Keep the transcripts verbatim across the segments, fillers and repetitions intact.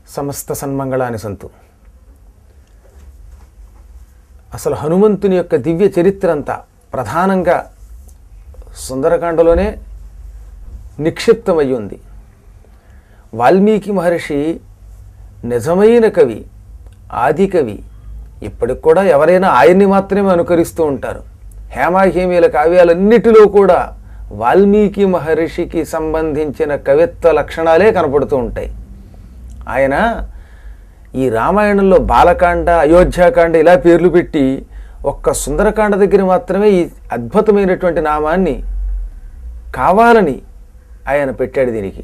సమస్త సన్మంగళాని సంతు. అసలు హనుమంతుని యొక్క దివ్య చరిత్ర అంతా ప్రధానంగా సుందరకాండలోనే నిక్షిప్తమై ఉంది. వాల్మీకి మహర్షి నిజమైన కవి, ఆది కవి. ఇప్పటికి కూడా ఎవరైనా ఆయన్ని మాత్రమే అనుకరిస్తూ ఉంటారు. హేమాహేమీల కావ్యాలన్నిటిలో కూడా వాల్మీకి మహర్షికి సంబంధించిన కవిత్వ లక్షణాలే కనపడుతూ ఉంటాయి. ఆయన ఈ రామాయణంలో బాలకాండ, అయోధ్యాకాండ ఇలా పేర్లు పెట్టి ఒక్క సుందరకాండ దగ్గర మాత్రమే ఈ అద్భుతమైనటువంటి నామాన్ని కావాలని ఆయన పెట్టాడు. దీనికి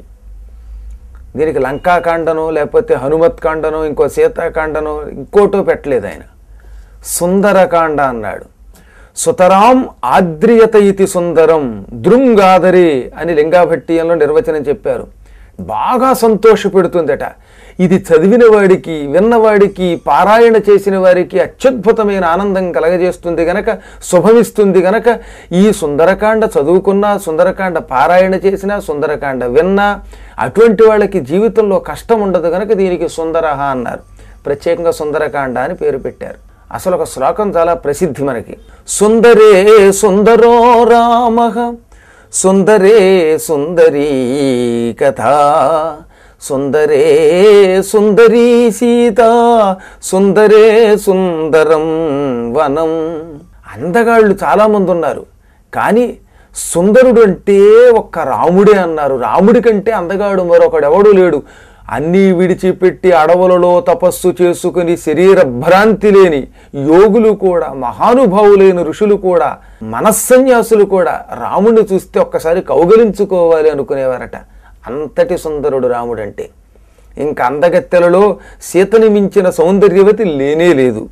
దీనికి లంకాకాండనో లేకపోతే హనుమత్ కాండనో ఇంకో సీతాకాండనో ఇంకోటో పెట్టలేదు. ఆయన సుందరకాండ అన్నాడు. సుతరాం ఆద్రియత ఇతి సుందరం దృంగాదరి అని లింగాభట్టీయంలో నిర్వచనం చెప్పారు. బాగా సంతోషపెడుతుందట. ఇది చదివిన వాడికి, విన్నవాడికి, పారాయణ చేసిన వారికి అత్యద్భుతమైన ఆనందం కలగజేస్తుంది గనక, శుభమిస్తుంది గనక ఈ సుందరకాండ చదువుకున్నా, సుందరకాండ పారాయణ చేసినా, సుందరకాండ విన్నా అటువంటి వాళ్ళకి జీవితంలో కష్టం ఉండదు గనక దీనికి సుందరహ అన్నారు. ప్రత్యేకంగా సుందరకాండ అని పేరు పెట్టారు. అసలు ఒక శ్లోకం చాలా ప్రసిద్ధి మనకి. సుందరే సుందరో రామః సుందరే సుందరీ కథా సుందరే సుందరీ సీత సుందరే సుందరం వనం. అందగాళ్ళు చాలామంది ఉన్నారు, కానీ సుందరుడు అంటే ఒక్క రాముడే అన్నారు. రాముడి కంటే అందగాడు మరొకడు ఎవడూ లేడు. అన్నీ విడిచిపెట్టి అడవులలో తపస్సు చేసుకుని శరీర భ్రాంతి లేని యోగులు కూడా, మహానుభావులైన ఋషులు కూడా, మనస్సన్యాసులు కూడా రాముడిని చూస్తే ఒక్కసారి కౌగలించుకోవాలి అనుకునేవారట. అంతటి సుందరుడు రాముడంటే. ఇంకా అందగత్తెలలో సీతని మించిన సౌందర్యవతి లేనే లేదు.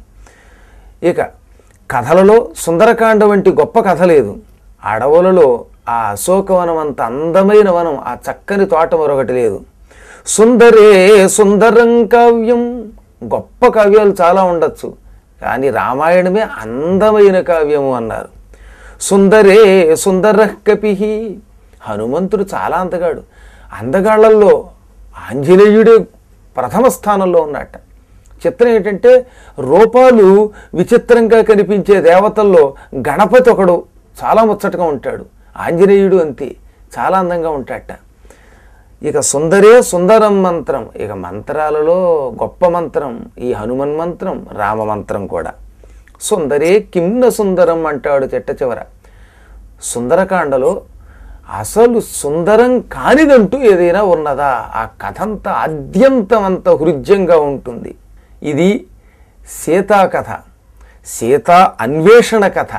ఇక కథలలో సుందరకాండ వంటి గొప్ప కథ లేదు. అడవులలో ఆ అశోకవనం అంత అందమైన వనం, ఆ చక్కని తోట మరొకటి లేదు. సుందరే సుందరం కావ్యం. గొప్ప కావ్యాలు చాలా ఉండొచ్చు, కానీ రామాయణమే అందమైన కావ్యము అన్నారు. సుందరే సుందర కపి. హనుమంతుడు చాలా అందగాడు. అందగాళ్లలో ఆంజనేయుడే ప్రథమ స్థానంలో ఉన్నట్ట. చిత్రం ఏంటంటే రూపాలు విచిత్రంగా కనిపించే దేవతల్లో గణపతి ఒకడు చాలా ముచ్చటగా ఉంటాడు. ఆంజనేయుడు అంతే, చాలా అందంగా ఉంటాడట. ఇక సుందరే సుందరం మంత్రం. ఇక మంత్రాలలో గొప్ప మంత్రం ఈ హనుమన్ మంత్రం, రామ మంత్రం కూడా. సుందరే కిమ్న సుందరం అంటాడు చెట్ట చివర. సుందరకాండలో అసలు సుందరం కానిదంటూ ఏదైనా ఉన్నదా? ఆ కథంతా అద్యంతమంత హృద్యంగా ఉంటుంది. ఇది సీతా కథ, సీతా అన్వేషణ కథ.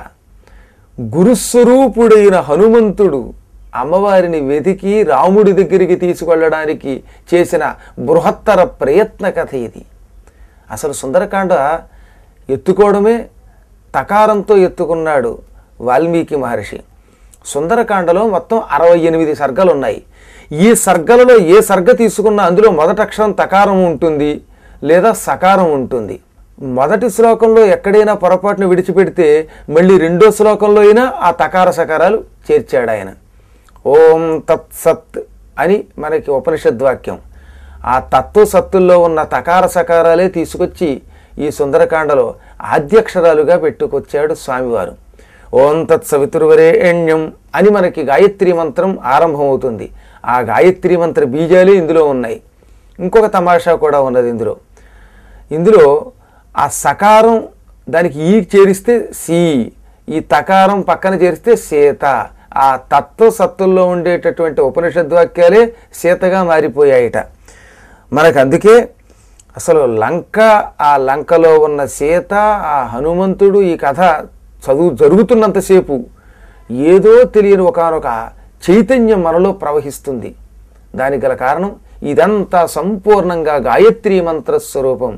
గురుస్వరూపుడైన హనుమంతుడు అమ్మవారిని వెతికి రాముడి దగ్గరికి తీసుకెళ్ళడానికి చేసిన బృహత్తర ప్రయత్న కథ ఇది. అసలు సుందరకాండ ఎత్తుకోవడమే తకారంతో ఎత్తుకున్నాడు వాల్మీకి మహర్షి. సుందరకాండలో మొత్తం అరవై ఎనిమిది సర్గలు ఉన్నాయి. ఈ సర్గలలో ఏ సర్గ తీసుకున్నా అందులో మొదటి అక్షరం తకారం ఉంటుంది లేదా సకారం ఉంటుంది. మొదటి శ్లోకంలో ఎక్కడైనా పొరపాటును విడిచిపెడితే మళ్ళీ రెండో శ్లోకంలో అయినా ఆ తకార సకారాలు చేర్చాడు ఆయన. ఓం తత్సత్ అని మనకి ఉపనిషద్వాక్యం. ఆ తత్వ సత్తుల్లో ఉన్న తకార సకారాలే తీసుకొచ్చి ఈ సుందరకాండలో ఆద్యక్షరాలుగా పెట్టుకొచ్చాడు స్వామివారు. ఓం తత్సవితుర్వరేణ్యం అని మనకి గాయత్రీ మంత్రం ఆరంభమవుతుంది. ఆ గాయత్రీ మంత్ర బీజాలే ఇందులో ఉన్నాయి. ఇంకొక తమాషా కూడా ఉన్నది ఇందులో. ఇందులో ఆ సకారం దానికి ఈ చేరిస్తే సి, ఈ తకారం పక్కన చేరిస్తే సీత. ఆ తత్వ సత్తుల్లో ఉండేటటువంటి ఉపనిషద్వాక్యాలే సీతగా మారిపోయాయిట మనకు. అందుకే అసలు లంక, ఆ లంకలో ఉన్న సీత, ఆ హనుమంతుడు, ఈ కథ చదువు జరుగుతున్నంతసేపు ఏదో తెలియని ఒకానొక చైతన్యం మనలో ప్రవహిస్తుంది. దానికి గల కారణం ఇదంతా సంపూర్ణంగా గాయత్రీ మంత్రస్వరూపం.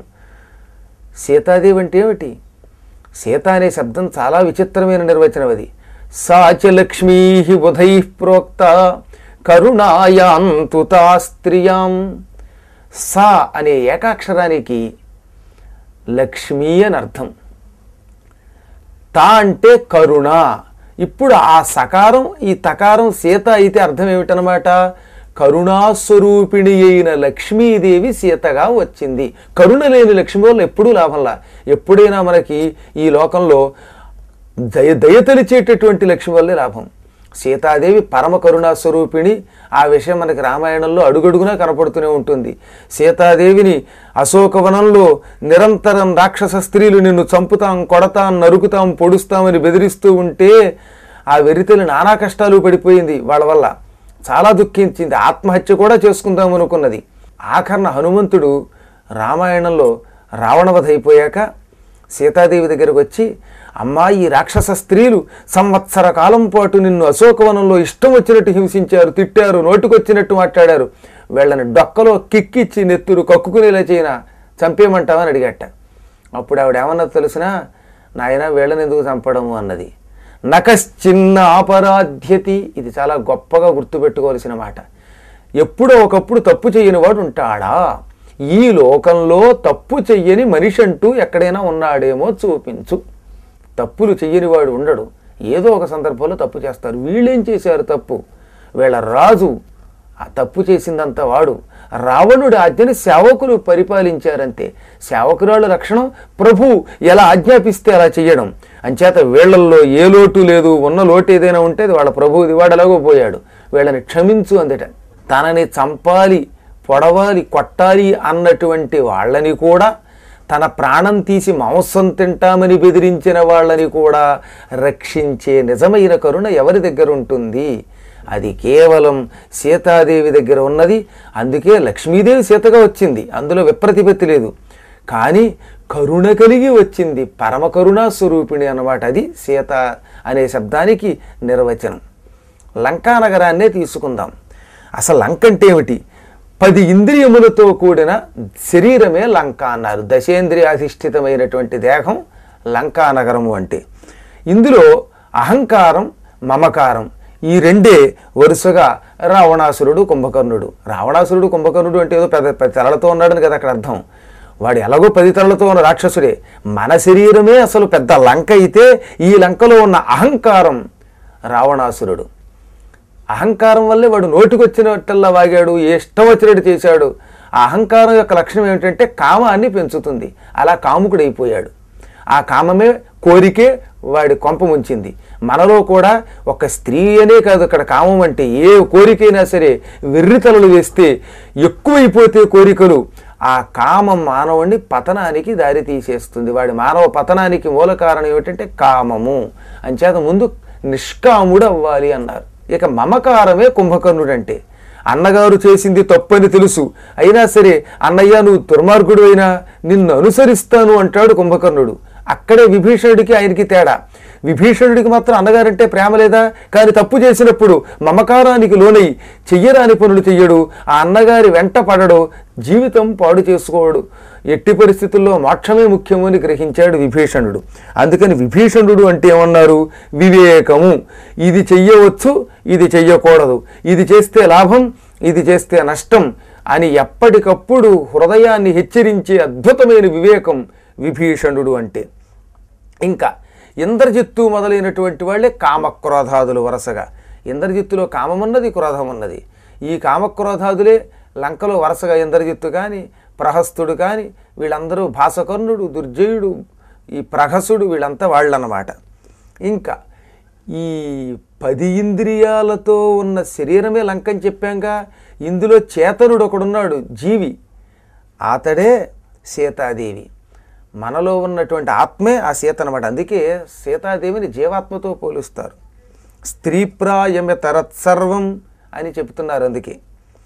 సీతాదేవి అంటే ఏమిటి? సీత అనే శబ్దం చాలా విచిత్రమైన నిర్వచనం అది. సాచ లక్ష్మీ బుధై ప్రోక్త కరుణాయాంతు తా స్త్రియాం. సా అనే ఏకాక్షరానికి లక్ష్మీ అని అర్థం. తా అంటే కరుణ. ఇప్పుడు ఆ సకారం, ఈ తకారం సీత అయితే అర్థం ఏమిటనమాట? కరుణాస్వరూపిణి అయిన లక్ష్మీదేవి సీతగా వచ్చింది. కరుణ లేని లక్ష్మి వల్ల ఎప్పుడూ లాభంలా. ఎప్పుడైనా మనకి ఈ లోకంలో దయ దయతలిచేటటువంటి లక్ష్మి వల్లే లాభం. సీతాదేవి పరమ కరుణాస్వరూపిణి. ఆ విషయం మనకి రామాయణంలో అడుగడుగునా కనపడుతూనే ఉంటుంది. సీతాదేవిని అశోకవనంలో నిరంతరం రాక్షస స్త్రీలు నిన్ను చంపుతాం, కొడతాం, నరుకుతాం, పొడుస్తామని బెదిరిస్తూ ఉంటే ఆ వెరితెలు నానా కష్టాలు పడిపోయింది. వాళ్ళ వల్ల చాలా దుఃఖించింది. ఆత్మహత్య కూడా చేసుకుందాం అనుకున్నది. ఆఖరణ హనుమంతుడు రామాయణంలో రావణవధ అయిపోయాక సీతాదేవి దగ్గరకు వచ్చి, అమ్మా, ఈ రాక్షస స్త్రీలు సంవత్సర కాలం పాటు నిన్ను అశోకవనంలో ఇష్టం వచ్చినట్టు హింసించారు, తిట్టారు, నోటుకొచ్చినట్టు మాట్లాడారు. వీళ్ళని డొక్కలో కిక్కిచ్చి నెత్తురు కక్కుకునేలా చేయనా చంపేయమంటావని అడిగట. అప్పుడు ఆవిడ ఏమన్నది తెలిసినా, నాయన వీళ్ళని ఎందుకు చంపడము అన్నది. నకశ్చిన్న అపరాధ్యతి. ఇది చాలా గొప్పగా గుర్తుపెట్టుకోవాల్సిన మాట. ఎప్పుడో ఒకప్పుడు తప్పు చేయని వాడు ఉంటాడా? ఈ లోకంలో తప్పు చెయ్యని మనిషి అంటూ ఎక్కడైనా ఉన్నాడేమో చూపించు. తప్పులు చెయ్యని వాడు ఉండడు. ఏదో ఒక సందర్భంలో తప్పు చేస్తారు. వీళ్ళేం చేశారు తప్పు? వీళ్ళ రాజు ఆ తప్పు చేసిందంతా వాడు. రావణుడి ఆజ్ఞని సేవకులు పరిపాలించారంతే. సేవకురాళ్ళ లక్షణం ప్రభు ఎలా ఆజ్ఞాపిస్తే అలా చెయ్యడం. అంచేత వీళ్ళల్లో ఏ లోటు లేదు. ఉన్న లోటు ఏదైనా ఉంటే అది వాళ్ళ ప్రభువుది. వాడు ఎలాగో పోయాడు, వీళ్ళని క్షమించు అందట. తనని చంపాలి, పొడవాలి, కొట్టాలి అన్నటువంటి వాళ్ళని కూడా, తన ప్రాణం తీసి మాంసం తింటామని బెదిరించిన వాళ్ళని కూడా రక్షించే నిజమైన కరుణ ఎవరి దగ్గర ఉంటుంది? అది కేవలం సీతాదేవి దగ్గర ఉన్నది. అందుకే లక్ష్మీదేవి సీతగా వచ్చింది, అందులో విప్రతిపత్తి లేదు. కానీ కరుణ కలిగి వచ్చింది, పరమ కరుణా స్వరూపిణి అన్నమాట. అది సీత అనే శబ్దానికి నిర్వచనం. లంకా నగరాన్నే తీసుకుందాం. అసలు లంక అంటే ఏమిటి? పది ఇంద్రియములతో కూడిన శరీరమే లంక అన్నారు. దశేంద్రియాధిష్ఠితమైనటువంటి దేహం లంకా నగరము అంటే. ఇందులో అహంకారం, మమకారం ఈ రెండే వరుసగా రావణాసురుడు, కుంభకర్ణుడు. రావణాసురుడు, కుంభకర్ణుడు అంటే ఏదో పెద్ద పెద్ద తలలతో ఉన్నాడని కదా అక్కడ అర్థం. వాడు ఎలాగో పది తలలతో ఉన్న రాక్షసుడే. మన శరీరమే అసలు పెద్ద లంక అయితే ఈ లంకలో ఉన్న అహంకారం రావణాసురుడు. అహంకారం వల్లే వాడు నోటికొచ్చినట్టల్లా వాగాడు, ఇష్టం వచ్చినట్టు చేశాడు. ఆ అహంకారం యొక్క లక్షణం ఏమిటంటే కామాన్ని పెంచుతుంది. అలా కాముకుడైపోయాడు. ఆ కామమే, కోరికే వాడి కొంప ముంచింది. మనలో కూడా ఒక స్త్రీ అనే కాదు, అక్కడ కామం అంటే ఏ కోరికైనా సరే వెర్రితలలు వేస్తే ఎక్కువైపోతే కోరికలు, ఆ కామం మానవుడిని పతనానికి దారి తీసేస్తుంది. వాడి మానవ పతనానికి మూల కారణం ఏమిటంటే కామము. అంచేత ముందు నిష్కాముడు అవ్వాలి అన్నారు. ఇక మమకారమే కుంభకర్ణుడు అంటే. అన్నగారు చేసింది తప్పని తెలుసు, అయినా సరే అన్నయ్య నువ్వు దుర్మార్గుడు అయినా నిన్ను అనుసరిస్తాను అంటాడు కుంభకర్ణుడు. అక్కడే విభీషణుడికి ఆయనకి తేడా. విభీషణుడికి మాత్రం అన్నగారంటే ప్రేమ లేదా, కానీ తప్పు చేసినప్పుడు మమకారానికి లోనై చెయ్యరాని పనులు చెయ్యడు. ఆ అన్నగారి వెంట పడడు, జీవితం పాడు చేసుకోడు. ఎట్టి పరిస్థితుల్లో మోక్షమే ముఖ్యము అని గ్రహించాడు విభీషణుడు. అందుకని విభీషణుడు అంటే ఏమన్నారు? వివేకము. ఇది చెయ్యవచ్చు, ఇది చెయ్యకూడదు, ఇది చేస్తే లాభం, ఇది చేస్తే నష్టం అని ఎప్పటికప్పుడు హృదయాన్ని హెచ్చరించే అద్భుతమైన వివేకం విభీషణుడు అంటే. ఇంకా ఇంద్రజిత్తు మొదలైనటువంటి వాళ్ళే కామక్రోధాదులు వరుసగా. ఇంద్రజిత్తులో కామమున్నది, క్రోధమున్నది. ఈ కామక్రోధాదులే లంకలో వరుసగా ఇంద్రజిత్తు కానీ, ప్రహస్తుడు కానీ, వీళ్ళందరూ భాసకర్ణుడు, దుర్జయుడు, ఈ ప్రహసుడు, వీళ్ళంతా వాళ్ళన్నమాట. ఇంకా ఈ పది ఇంద్రియాలతో ఉన్న శరీరమే లంకని చెప్పాంగా. ఇందులో చేతనుడు ఒకడున్నాడు, జీవి. అతడే సీతాదేవి. మనలో ఉన్నటువంటి ఆత్మే ఆ సీత అనమాట. అందుకే సీతాదేవిని జీవాత్మతో పోలుస్తారు. స్త్రీప్రాయమే తరత్సర్వం అని చెప్తున్నారు. అందుకే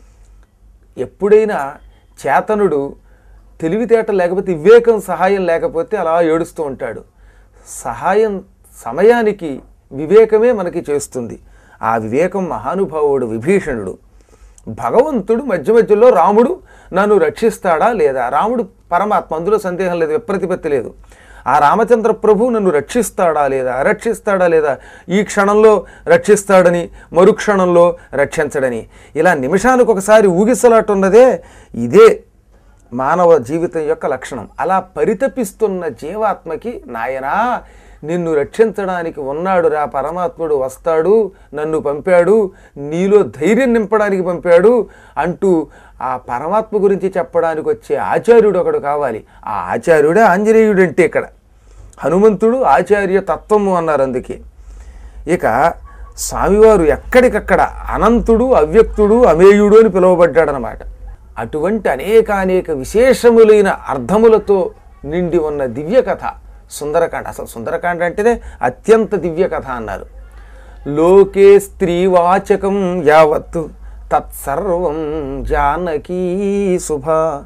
ఎప్పుడైనా చేతనుడు తెలివితేట లేకపోతే, వివేకం సహాయం లేకపోతే అలా ఏడుస్తూ ఉంటాడు. సహాయం సమయానికి వివేకమే మనకి చేస్తుంది. ఆ వివేకం మహానుభావుడు విభీషణుడు. భగవంతుడు మధ్య మధ్యలో రాముడు నన్ను రక్షిస్తాడా లేదా? రాముడు పరమాత్మ, అందులో సందేహం లేదు, విప్రతిపత్తి లేదు. ఆ రామచంద్ర ప్రభు నన్ను రక్షిస్తాడా లేదా, రక్షిస్తాడా లేదా, ఈ క్షణంలో రక్షిస్తాడని, మరుక్షణంలో రక్షించడని, ఇలా నిమిషానికి ఒకసారి ఊగిసలాట ఉన్నదే, ఇదే మానవ జీవితం యొక్క లక్షణం. అలా పరితపిస్తున్న జీవాత్మకి నాయనా నిన్ను రక్షించడానికి ఉన్నాడు రా పరమాత్ముడు వస్తాడు, నన్ను పంపాడు, నీలో ధైర్యం నింపడానికి పంపాడు అంటూ ఆ పరమాత్మ గురించి చెప్పడానికి వచ్చే ఆచార్యుడు ఒకడు కావాలి. ఆ ఆచార్యుడే ఆంజనేయుడు అంటే ఇక్కడ హనుమంతుడు ఆచార్య తత్వము అన్నారు. అందుకే ఇక స్వామివారు ఎక్కడికక్కడ అనంతుడు, అవ్యక్తుడు, అమేయుడు అని పిలువబడ్డాడనమాట. అటువంటి అనేకానేక విశేషములైన అర్థములతో నిండి ఉన్న దివ్య కథ సుందరకాండ. అసలు సుందరకాండ అంటేనే అత్యంత దివ్య కథ అన్నారు. లోకే స్త్రీవాచకం యావత్ తత్సర్వం జానకీ శుభ,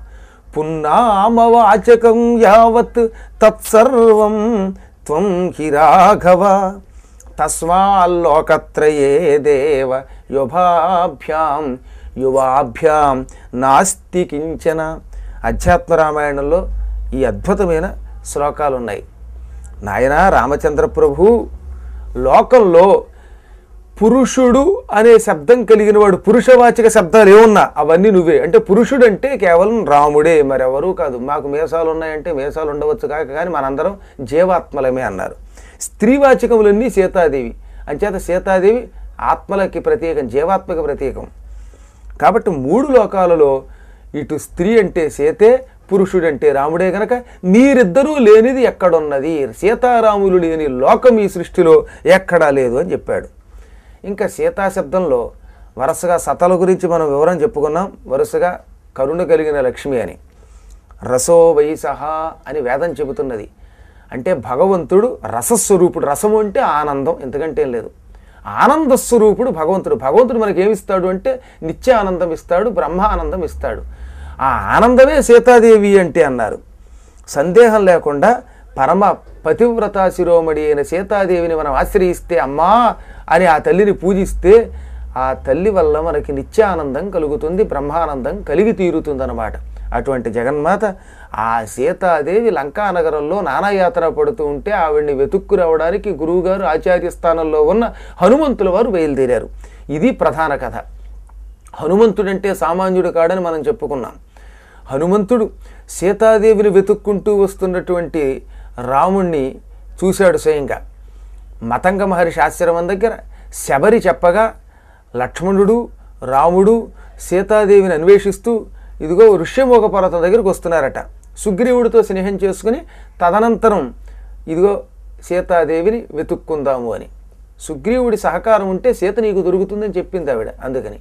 పున్నామవాచకం యావత్ తత్సర్వం త్వం హి రాఘవ, తస్మాల్లోకత్రయే దేవ యుభాభ్యాం యువాభ్యాం నాస్తి కించన. అధ్యాత్మ రామాయణంలో ఈ అద్భుతమైన శ్లోకాలు ఉన్నాయి. నాయన రామచంద్ర ప్రభు, లోకంలో పురుషుడు అనే శబ్దం కలిగిన వాడు, పురుషవాచక శబ్దాలు ఏమున్నా అవన్నీ నువ్వే. అంటే పురుషుడు అంటే కేవలం రాముడే, మరెవరూ కాదు. మాకు మీసాలు ఉన్నాయంటే మీసాలు ఉండవచ్చు కాక కానీ మనందరం జీవాత్మలమే అన్నారు. స్త్రీవాచకములన్నీ సీతాదేవి, అంచేత సీతాదేవి ఆత్మలకి ప్రత్యేకం, జీవాత్మక ప్రత్యేకం. కాబట్టి మూడు లోకాలలో ఇటు స్త్రీ అంటే సీతే, పురుషుడంటే రాముడే గనక మీరిద్దరూ లేనిది ఎక్కడున్నది, సీతారాములు లేని లోకం ఈ సృష్టిలో ఎక్కడా లేదు అని చెప్పాడు. ఇంకా సీతా శబ్దంలో వరుసగా సతల గురించి మనం వివరం చెప్పుకున్నాం. వరుసగా కరుణ కలిగిన లక్ష్మి అని, రసో వైసహ అని వేదం చెబుతున్నది. అంటే భగవంతుడు రసస్వరూపుడు. రసము అంటే ఆనందం, ఎందుకంటే లేదు. ఆనందస్వరూపుడు భగవంతుడు. భగవంతుడు మనకి ఏమిస్తాడు అంటే నిత్య ఆనందం ఇస్తాడు, బ్రహ్మ ఆనందం ఇస్తాడు. ఆ ఆనందమే సీతాదేవి అంటే అన్నారు. సందేహం లేకుండా పరమ పతివ్రత శిరోమణి అయిన సీతాదేవిని మనం ఆశ్రయిస్తే, అమ్మా అని ఆ తల్లిని పూజిస్తే ఆ తల్లి వల్ల మనకి నిత్యానందం కలుగుతుంది, బ్రహ్మానందం కలిగి తీరుతుందన్నమాట. అటువంటి జగన్మాత ఆ సీతాదేవి లంకానగరంలో నానాయాత్ర పడుతూ ఉంటే ఆవిడ్ని వెతుక్కు రావడానికి గురువుగారు ఆచార్య స్థానంలో ఉన్న హనుమంతుల వారు బయలుదేరారు. ఇది ప్రధాన కథ. హనుమంతుడంటే సామాన్యుడు కాడని మనం చెప్పుకున్నాం. హనుమంతుడు సీతాదేవిని వెతుక్కుంటూ వస్తున్నటువంటి రాముణ్ణి చూశాడు స్వయంగా. మతంగ మహర్షి ఆశ్రమం దగ్గర శబరి చెప్పగా లక్ష్మణుడు, రాముడు సీతాదేవిని అన్వేషిస్తూ ఇదిగో ఋష్యమోక పర్వతం దగ్గరికి వస్తున్నారట. సుగ్రీవుడితో స్నేహం చేసుకుని తదనంతరం ఇదిగో సీతాదేవిని వెతుక్కుందాము అని. సుగ్రీవుడి సహకారం ఉంటే సీత నీకు దొరుకుతుందని చెప్పింది ఆవిడ. అందుకని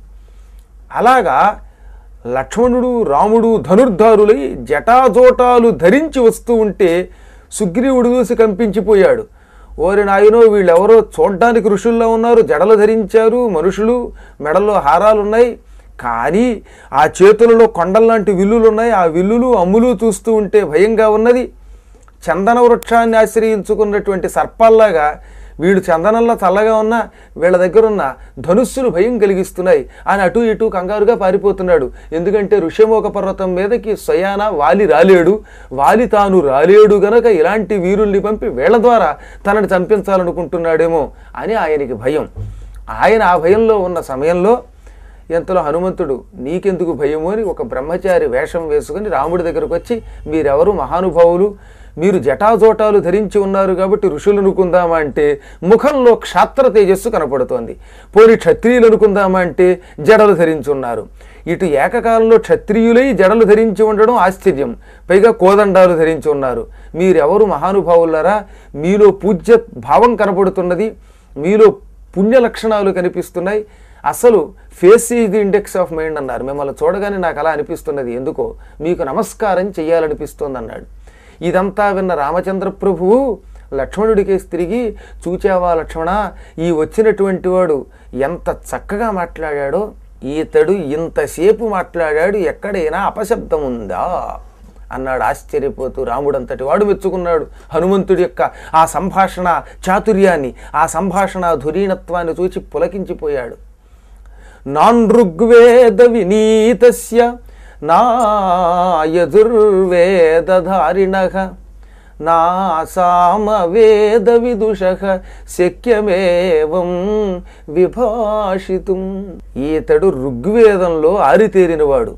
అలాగా లక్ష్మణుడు, రాముడు ధనుర్ధారులై జటాజోటాలు ధరించి వస్తూ ఉంటే సుగ్రీవుడు చూసి కంపించిపోయాడు. ఓరి నాయనో, వీళ్ళెవరో చూడ్డానికి ఋషుల్లో ఉన్నారు, జడలు ధరించారు, మనుషులు మెడల్లో హారాలున్నాయి, కానీ ఆ చేతులలో కొండల్లాంటి విల్లులు ఉన్నాయి. ఆ విల్లులు అమ్ములు చూస్తూ ఉంటే భయంగా ఉన్నది. చందన వృక్షాన్ని ఆశ్రయించుకున్నటువంటి సర్పాల్లాగా వీళ్ళు చందనంలో చల్లగా ఉన్న వీళ్ళ దగ్గర ఉన్న ధనుస్సులు భయం కలిగిస్తున్నాయి అని అటు ఇటు కంగారుగా పారిపోతున్నాడు. ఎందుకంటే ఋష్యమోక పర్వతం మీదకి స్వయాన వాలి రాలేడు, వాలి తాను రాలేడు గనక ఇలాంటి వీరుల్ని పంపి వీళ్ళ ద్వారా తనని చంపించాలనుకుంటున్నాడేమో అని ఆయనకి భయం. ఆయన ఆ భయంలో ఉన్న సమయంలో ఎంతలో హనుమంతుడు నీకెందుకు భయము అని ఒక బ్రహ్మచారి వేషం వేసుకుని రాముడి దగ్గరకు వచ్చి, మీరెవరు మహానుభావులు, మీరు జటాజోటాలు ధరించి ఉన్నారు కాబట్టి ఋషులు అనుకుందామా అంటే ముఖంలో క్షాత్ర తేజస్సు కనపడుతోంది. పోని క్షత్రియులు అనుకుందామా అంటే జడలు ధరించి ఉన్నారు. ఇటు ఏకకాలంలో క్షత్రియులై జడలు ధరించి ఉండడం ఆశ్చర్యం, పైగా కోదండాలు ధరించి ఉన్నారు. మీరెవరు మహానుభావులారా, మీలో పూజ్య భావం కనపడుతున్నది, మీలో పుణ్య లక్షణాలు కనిపిస్తున్నాయి. అసలు face is the index of mind అన్నారు. మిమ్మల్ని చూడగానే నాకు అలా అనిపిస్తున్నది, ఎందుకో మీకు నమస్కారం చెయ్యాలనిపిస్తోంది అన్నాడు. ఇదంతా విన్న రామచంద్ర ప్రభువు లక్ష్మణుడికేసి తిరిగి, చూచావా లక్ష్మణ, ఈ వచ్చినటువంటి వాడు ఎంత చక్కగా మాట్లాడాడో, ఈతడు ఇంతసేపు మాట్లాడాడు, ఎక్కడైనా అపశబ్దం ఉందా అన్నాడు ఆశ్చర్యపోతూ. రాముడంతటి వాడు మెచ్చుకున్నాడు హనుమంతుడి యొక్క ఆ సంభాషణ చాతుర్యాన్ని, ఆ సంభాషణ ధురీణత్వాన్ని చూచి పులకించిపోయాడు. నానృగ్వేద వినీతస్య నా యజుర్వేదధారిణః నా సామవేద విదుషః శక్యమేవం విభాషితుం. ఈతడు ఋగ్వేదంలో ఆరితేరినవాడు.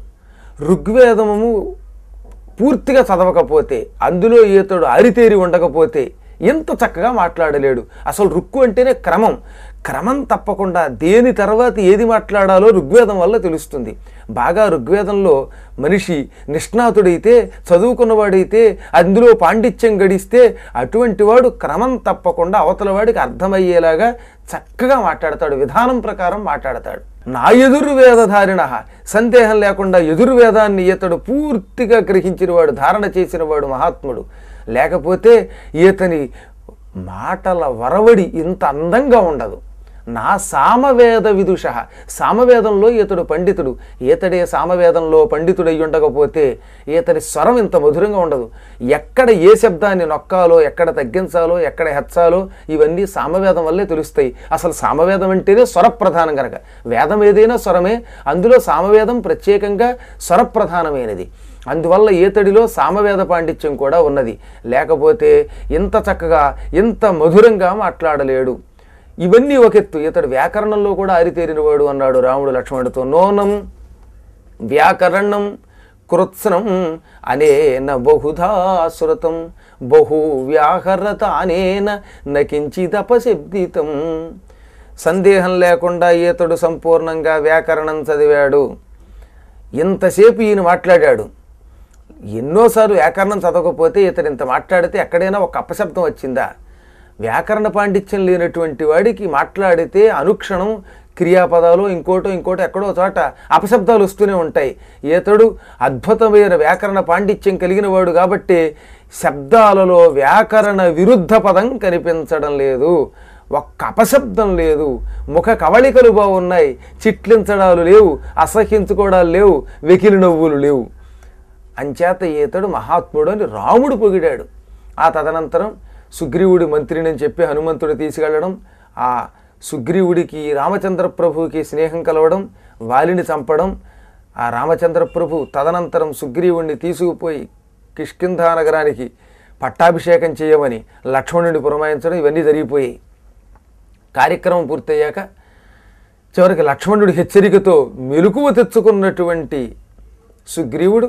ఋగ్వేదము పూర్తిగా చదవకపోతే, అందులో ఈతడు ఆరితేరి ఉండకపోతే ఇంత చక్కగా మాట్లాడలేడు. అసలు రుక్కు అంటేనే క్రమం. క్రమం తప్పకుండా దేని తర్వాత ఏది మాట్లాడాలో ఋగ్వేదం వల్ల తెలుస్తుంది. బాగా ఋగ్వేదంలో మనిషి నిష్ణాతుడైతే, చదువుకున్నవాడైతే, అందులో పాండిత్యం గడిస్తే అటువంటి వాడు క్రమం తప్పకుండా అవతల వాడికి అర్థమయ్యేలాగా చక్కగా మాట్లాడతాడు, విధానం ప్రకారం మాట్లాడతాడు. నా ఎదుర్వేదధారిణ, సందేహం లేకుండా ఎదుర్వేదాన్ని ఈతడు పూర్తిగా గ్రహించినవాడు, ధారణ చేసినవాడు మహాత్ముడు. లేకపోతే ఈతని మాటల వరవడి ఇంత అందంగా ఉండదు. నా సామవేద విదుష, సామవేదంలో ఈతడు పండితుడు. ఈతడే సామవేదంలో పండితుడై ఉండకపోతే ఈతడి స్వరం ఇంత మధురంగా ఉండదు. ఎక్కడ ఏ శబ్దాన్ని నొక్కాలో, ఎక్కడ తగ్గించాలో, ఎక్కడ హెచ్చాలో ఇవన్నీ సామవేదం వల్లే తెలుస్తాయి. అసలు సామవేదం అంటేనే స్వరప్రధానం కనుక. వేదం ఏదైనా స్వరమే, అందులో సామవేదం ప్రత్యేకంగా స్వరప్రధానమైనది. అందువల్ల ఈతడిలో సామవేద పాండిత్యం కూడా ఉన్నది. లేకపోతే ఇంత చక్కగా ఇంత మధురంగా మాట్లాడలేడు. ఇవన్నీ ఒక ఎత్తు, ఇతడు వ్యాకరణంలో కూడా ఆరితేరినవాడు అన్నాడు రాముడు లక్ష్మణుడితో. నోనం వ్యాకరణం కృత్స్నం అనేన బహుధా శృతం బహు వ్యాహరత అనేన నకించిదపశబ్దితం. సందేహం లేకుండా ఈతడు సంపూర్ణంగా వ్యాకరణం చదివాడు. ఇంతసేపు ఈయన మాట్లాడాడు. ఎన్నోసార్లు వ్యాకరణం చదవకపోతే ఇతడు ఇంత మాట్లాడితే ఎక్కడైనా ఒక అపశబ్దం వచ్చిందా? వ్యాకరణ పాండిత్యం లేనటువంటి వాడికి మాట్లాడితే అనుక్షణం క్రియాపదాలు ఇంకోటో ఇంకోటో ఎక్కడో చోట అపశబ్దాలు వస్తూనే ఉంటాయి. ఈతడు అద్భుతమైన వ్యాకరణ పాండిత్యం కలిగిన వాడు కాబట్టి శబ్దాలలో వ్యాకరణ విరుద్ధ పదం కనిపించడం లేదు, ఒక్క అపశబ్దం లేదు, ముఖ కవళికలు బాగున్నాయి, చిట్లించడాలు లేవు, అసహించుకోవడాలు లేవు, వెకిలి నవ్వులు లేవు. అంచేత ఈతడు మహాత్ముడు అని రాముడు పొగిడాడు. ఆ తదనంతరం సుగ్రీవుడి మంత్రిని అని చెప్పి హనుమంతుడు తీసుకెళ్లడం, ఆ సుగ్రీవుడికి రామచంద్ర ప్రభువుకి స్నేహం కలవడం, వాలిని చంపడం, ఆ రామచంద్ర ప్రభు తదనంతరం సుగ్రీవుడిని తీసుకుపోయి కిష్కింధా నగరానికి పట్టాభిషేకం చేయమని లక్ష్మణుడిని పురమాయించడం, ఇవన్నీ జరిగిపోయాయి. కార్యక్రమం పూర్తయ్యాక చివరికి లక్ష్మణుడి హెచ్చరికతో మెలకువ తెచ్చుకున్నటువంటి సుగ్రీవుడు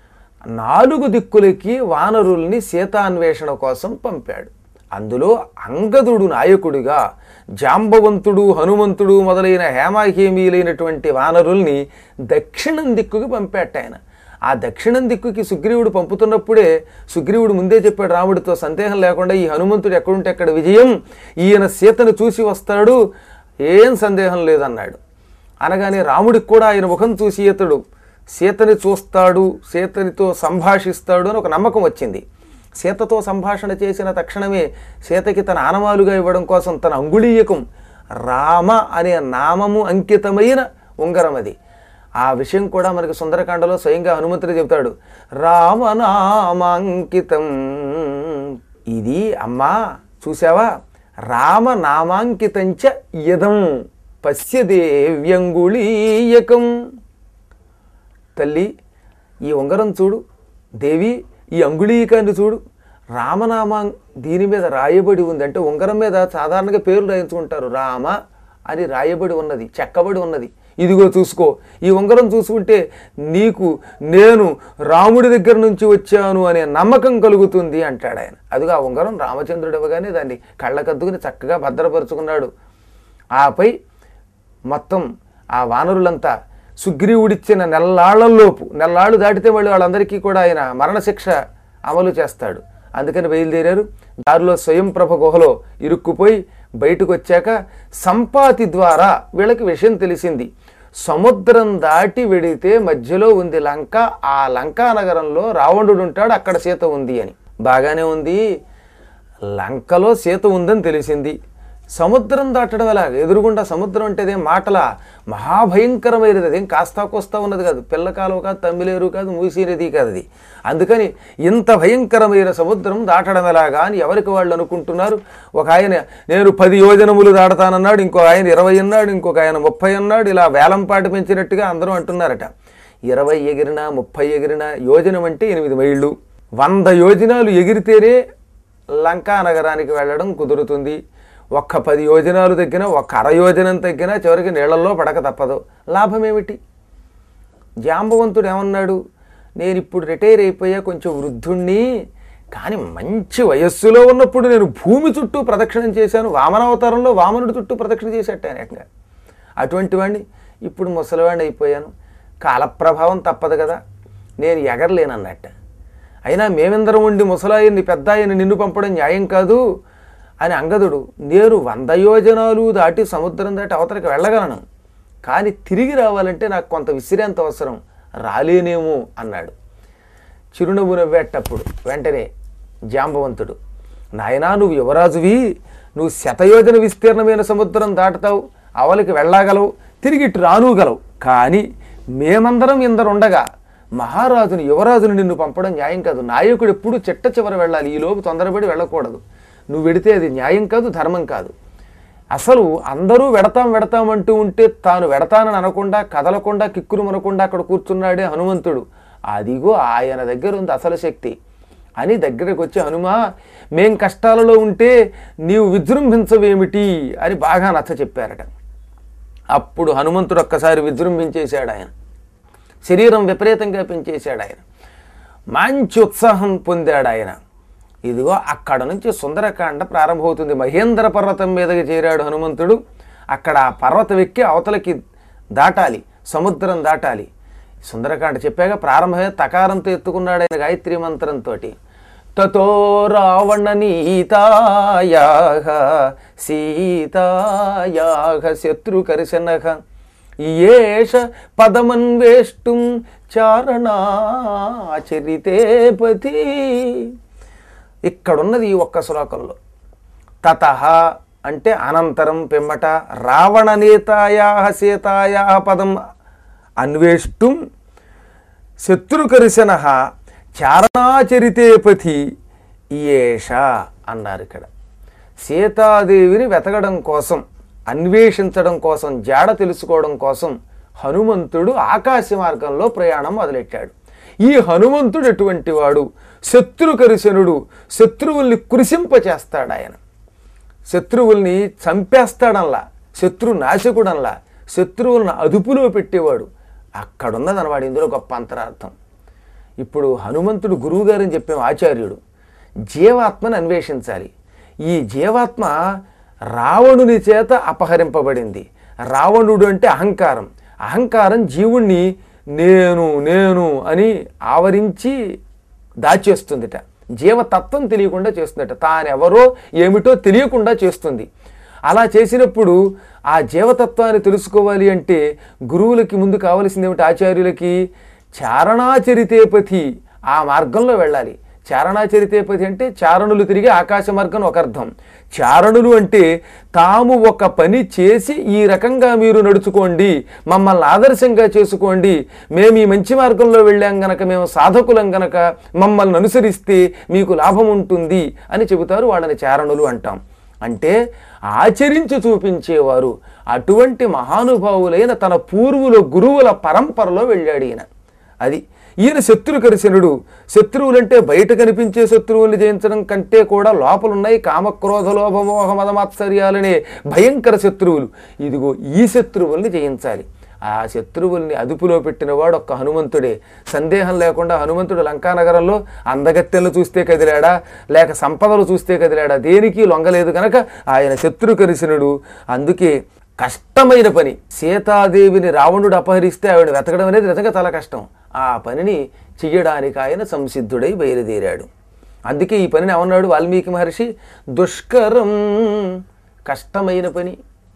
నాలుగు దిక్కులకి వానరుల్ని సీతాన్వేషణ కోసం పంపాడు. అందులో అంగదుడు నాయకుడిగా జాంబవంతుడు, హనుమంతుడు మొదలైన హేమాహేమీలైనటువంటి వానరుల్ని దక్షిణం దిక్కుకి పంపాట ఆయన. ఆ దక్షిణం దిక్కుకి సుగ్రీవుడు పంపుతున్నప్పుడే సుగ్రీవుడు ముందే చెప్పాడు రాముడితో, సందేహం లేకుండా ఈ హనుమంతుడు ఎక్కడుంటే ఎక్కడ విజయం, ఈయన సీతను చూసి వస్తాడు, ఏం సందేహం లేదన్నాడు. అనగానే రాముడికి కూడా ఆయన ముఖం చూసి ఇతడు సీతని చూస్తాడు, సీతనితో సంభాషిస్తాడు అని ఒక నమ్మకం వచ్చింది. సీతతో సంభాషణ చేసిన తక్షణమే సీతకి తన ఆనవాలుగా ఇవ్వడం కోసం తన అంగుళీయకం రామ అనే నామము అంకితమైన ఉంగరం అది. ఆ విషయం కూడా మనకి సుందరకాండలో స్వయంగా హనుమంతుడు చెబుతాడు, రామనామాంకితం. ఇది అమ్మా చూసావా, రామనామాంకితంచ ఇదం పశ్యదేవ్యంగుళీయకం. తల్లి ఈ ఉంగరం చూడు, దేవి ఈ అంగుళీకాన్ని చూడు, రామనామా దీని మీద రాయబడి ఉంది. అంటే ఉంగరం మీద సాధారణంగా పేర్లు రాయించుకుంటారు, రామ అని రాయబడి ఉన్నది, చెక్కబడి ఉన్నది. ఇదిగో చూసుకో, ఈ ఉంగరం చూసుకుంటే నీకు నేను రాముడి దగ్గర నుంచి వచ్చాను అనే నమ్మకం కలుగుతుంది అంటాడు ఆయన. అదిగో ఆ ఉంగరం రామచంద్రుడు ఇవ్వగానే దాన్ని కళ్ళకద్దుకుని చక్కగా భద్రపరుచుకున్నాడు. ఆపై మొత్తం ఆ వానరులంతా సుగ్రీవుడిచ్చిన నెల్లాళ్లలోపు, నెల్లాళ్ళు దాటితే మళ్ళీ వాళ్ళందరికీ కూడా ఆయన మరణశిక్ష అమలు చేస్తాడు. అందుకని బయలుదేరారు. దారిలో స్వయంప్రభ గుహలో ఇరుక్కుపోయి బయటకు వచ్చాక సంపాతి ద్వారా వీళ్ళకి విషయం తెలిసింది. సముద్రం దాటి వెడితే మధ్యలో ఉంది లంక, ఆ లంకా నగరంలో రావణుడు ఉంటాడు, అక్కడ సీత ఉంది అని. బాగానే ఉంది, లంకలో సీత ఉందని తెలిసింది. సముద్రం దాటడం ఎలాగ? ఎదురుగుండా సముద్రం అంటే అదేం మాటలా, మహాభయంకరమైనది, అదేం కాస్తా కోస్తా ఉన్నది కాదు, పిల్లకాలువ కాదు, తమ్మిలేరు కాదు, మూసినది కాదు అది. అందుకని ఇంత భయంకరమైన సముద్రం దాటడం ఎలాగా అని ఎవరికి వాళ్ళు అనుకుంటున్నారు. ఒక ఆయన నేను పది యోజనములు దాడతానన్నాడు, ఇంకో ఆయన ఇరవై అన్నాడు, ఇంకొక ఆయన ముప్పై అన్నాడు. ఇలా వేలంపాటి పెంచినట్టుగా అందరూ అంటున్నారట. ఇరవై ఎగిరినా ముప్పై ఎగిరినా యోజనం అంటే ఎనిమిది మైళ్ళు, వంద యోజనాలు ఎగిరితేనే లంకా నగరానికి వెళ్ళడం కుదురుతుంది. ఒక్క పది యోజనాలు తగ్గినా, ఒక్క అర యోజనం తగ్గినా చివరికి నీళ్లలో పడక తప్పదు. లాభం ఏమిటి? జాంబవంతుడు ఏమన్నాడు, నేను ఇప్పుడు రిటైర్ అయిపోయా, కొంచెం వృద్ధుణ్ణి, కానీ మంచి వయస్సులో ఉన్నప్పుడు నేను భూమి చుట్టూ ప్రదక్షిణం చేశాను, వామనావతారంలో వామనుడి చుట్టూ ప్రదక్షిణ చేసేట ఏకంగా. అటువంటి వాడిని ఇప్పుడు ముసలివాడిని అయిపోయాను, కాలప్రభావం తప్పదు కదా, నేను ఎగరలేనన్నట్ట. అయినా మేమిందరం ఉండి ముసలాయన్ని పెద్ద ఆయన నిన్ను పంపడం న్యాయం కాదు అని అంగదుడు, నేను వంద యోజనాలు దాటి సముద్రం దాటి అవతలకి వెళ్ళగలను, కానీ తిరిగి రావాలంటే నాకు కొంత విశ్రాంతి అవసరం, రాలేనేమో అన్నాడు. చిరునవ్వు నవ్వేటప్పుడు వెంటనే జాంబవంతుడు, నాయనా నువ్వు యువరాజువి, నువ్వు శతయోజన విస్తీర్ణమైన సముద్రం దాటుతావు, అవలికి వెళ్ళగలవు, తిరిగి ఇటు రానుగలవు, కానీ మేమందరం ఇందరుండగా మహారాజుని యువరాజుని నిన్ను పంపడం న్యాయం కాదు. నాయకుడు ఎప్పుడు చిట్ట చివర వెళ్ళాలి, ఈలోపు తొందరపడి వెళ్ళకూడదు. నువ్వు వెడితే అది న్యాయం కాదు, ధర్మం కాదు. అసలు అందరూ వెడతాం వెడతాం అంటూ ఉంటే తాను వెడతానని అనకుండా కదలకుండా కిక్కురు మనకుండా అక్కడ కూర్చున్నాడే హనుమంతుడు, అదిగో ఆయన దగ్గర ఉంది అసలు శక్తి అని దగ్గరకు వచ్చి, హనుమా మేం కష్టాలలో ఉంటే నీవు విజృంభించవేమిటి అని బాగా నచ్చ చెప్పారట. అప్పుడు హనుమంతుడు ఒక్కసారి విజృంభించేశాడు. ఆయన శరీరం విపరీతంగా పెంచేశాడు. ఆయన మంచి ఉత్సాహం పొందాడు. ఆయన ఇదిగో అక్కడ నుంచి సుందరకాండ ప్రారంభమవుతుంది. మహేంద్ర పర్వతం మీదకి చేరాడు హనుమంతుడు. అక్కడ ఆ పర్వతం ఎక్కి అవతలకి దాటాలి, సముద్రం దాటాలి. సుందరకాండ చెప్పాక ప్రారంభమే తకారంతో ఎత్తుకున్నాడు ఆయన గాయత్రి మంత్రంతో. తతో రావణ నీతాయాహ సీతాయాహ శత్రుకర్షణః ఏష పదమన్వేష్టుం చారణాచరితే పతి. ఇక్కడున్నది ఈ ఒక్క శ్లోకంలో. తతః అంటే అనంతరం పిమ్మట, రావణనేతాయాహ సీతాయాహ పదం అన్వేష్టుం శత్రుకర్షణః చారణాచరితే పథి ఏష అన్నారు. ఇక్కడ సీతాదేవిని వెతకడం కోసం, అన్వేషించడం కోసం, జాడ తెలుసుకోవడం కోసం హనుమంతుడు ఆకాశ మార్గంలో ప్రయాణం మొదలెట్టాడు. ఈ హనుమంతుడు ఎటువంటి వాడు? శత్రుకర్షణుడు. శత్రువుల్ని కృషింపచేస్తాడు. ఆయన శత్రువుల్ని చంపేస్తాడనలా, శత్రు నాశకుడనలా, శత్రువులను అదుపులో పెట్టేవాడు. అక్కడున్నదనవాడు ఇందులో గొప్ప అంతరార్థం. ఇప్పుడు హనుమంతుడు గురువుగారని చెప్పాం, ఆచార్యుడు. జీవాత్మను అన్వేషించాలి. ఈ జీవాత్మ రావణుని చేత అపహరింపబడింది. రావణుడు అంటే అహంకారం. అహంకారం జీవుణ్ణి నేను నేను అని ఆవరించి దాచేస్తుందిట. జీవతత్వం తెలియకుండా చేస్తుందట. తానెవరో ఏమిటో తెలియకుండా చేస్తుంది. అలా చేసినప్పుడు ఆ జీవతత్వాన్ని తెలుసుకోవాలి అంటే గురువులకి ముందు కావలసింది ఏమిటి? ఆచార్యులకి చారణాచరితేపథి, ఆ మార్గంలో వెళ్ళాలి. చారణాచరితేపథి అంటే చారణులు తిరిగి ఆకాశ మార్గం ఒక అర్థం. చారణులు అంటే తాము ఒక పని చేసి ఈ రకంగా మీరు నడుచుకోండి, మమ్మల్ని ఆదర్శంగా చేసుకోండి, మేము ఈ మంచి మార్గంలో వెళ్ళాం గనక, మేము సాధకులం గనక మమ్మల్ని అనుసరిస్తే మీకు లాభం ఉంటుంది అని చెబుతారు. వాళ్ళని చారణులు అంటాం. అంటే ఆచరించి చూపించేవారు. అటువంటి మహానుభావులైన తన పూర్వుల గురువుల పరంపరలో వెళ్ళాడు ఈయన. అది ఈయన శత్రుకర్షణుడు. శత్రువులంటే బయట కనిపించే శత్రువుల్ని జయించడం కంటే కూడా లోపలున్నాయి కామక్రోధ లోభమోహ మదమాత్సర్యాలనే భయంకర శత్రువులు. ఇదిగో ఈ శత్రువుల్ని జయించాలి. ఆ శత్రువుల్ని అదుపులో పెట్టినవాడు ఒక్క హనుమంతుడే. సందేహం లేకుండా హనుమంతుడు లంకానగరంలో అందగత్తెలు చూస్తే కదిలాడా, లేక సంపదలు చూస్తే కదిలాడా, దేనికి లొంగలేదు కనుక ఆయన శత్రుకర్షణుడు. అందుకే కష్టమైన పని, సీతాదేవిని రావణుడు అపహరిస్తే ఆవిడ వెతకడం అనేది నిజంగా చాలా కష్టం. ఆ పనిని చెయ్యడానికి ఆయన సంసిద్ధుడై బయలుదేరాడు. అందుకే ఈ పనిని ఏమన్నాడు వాల్మీకి మహర్షి? దుష్కరం, కష్టమైన పని,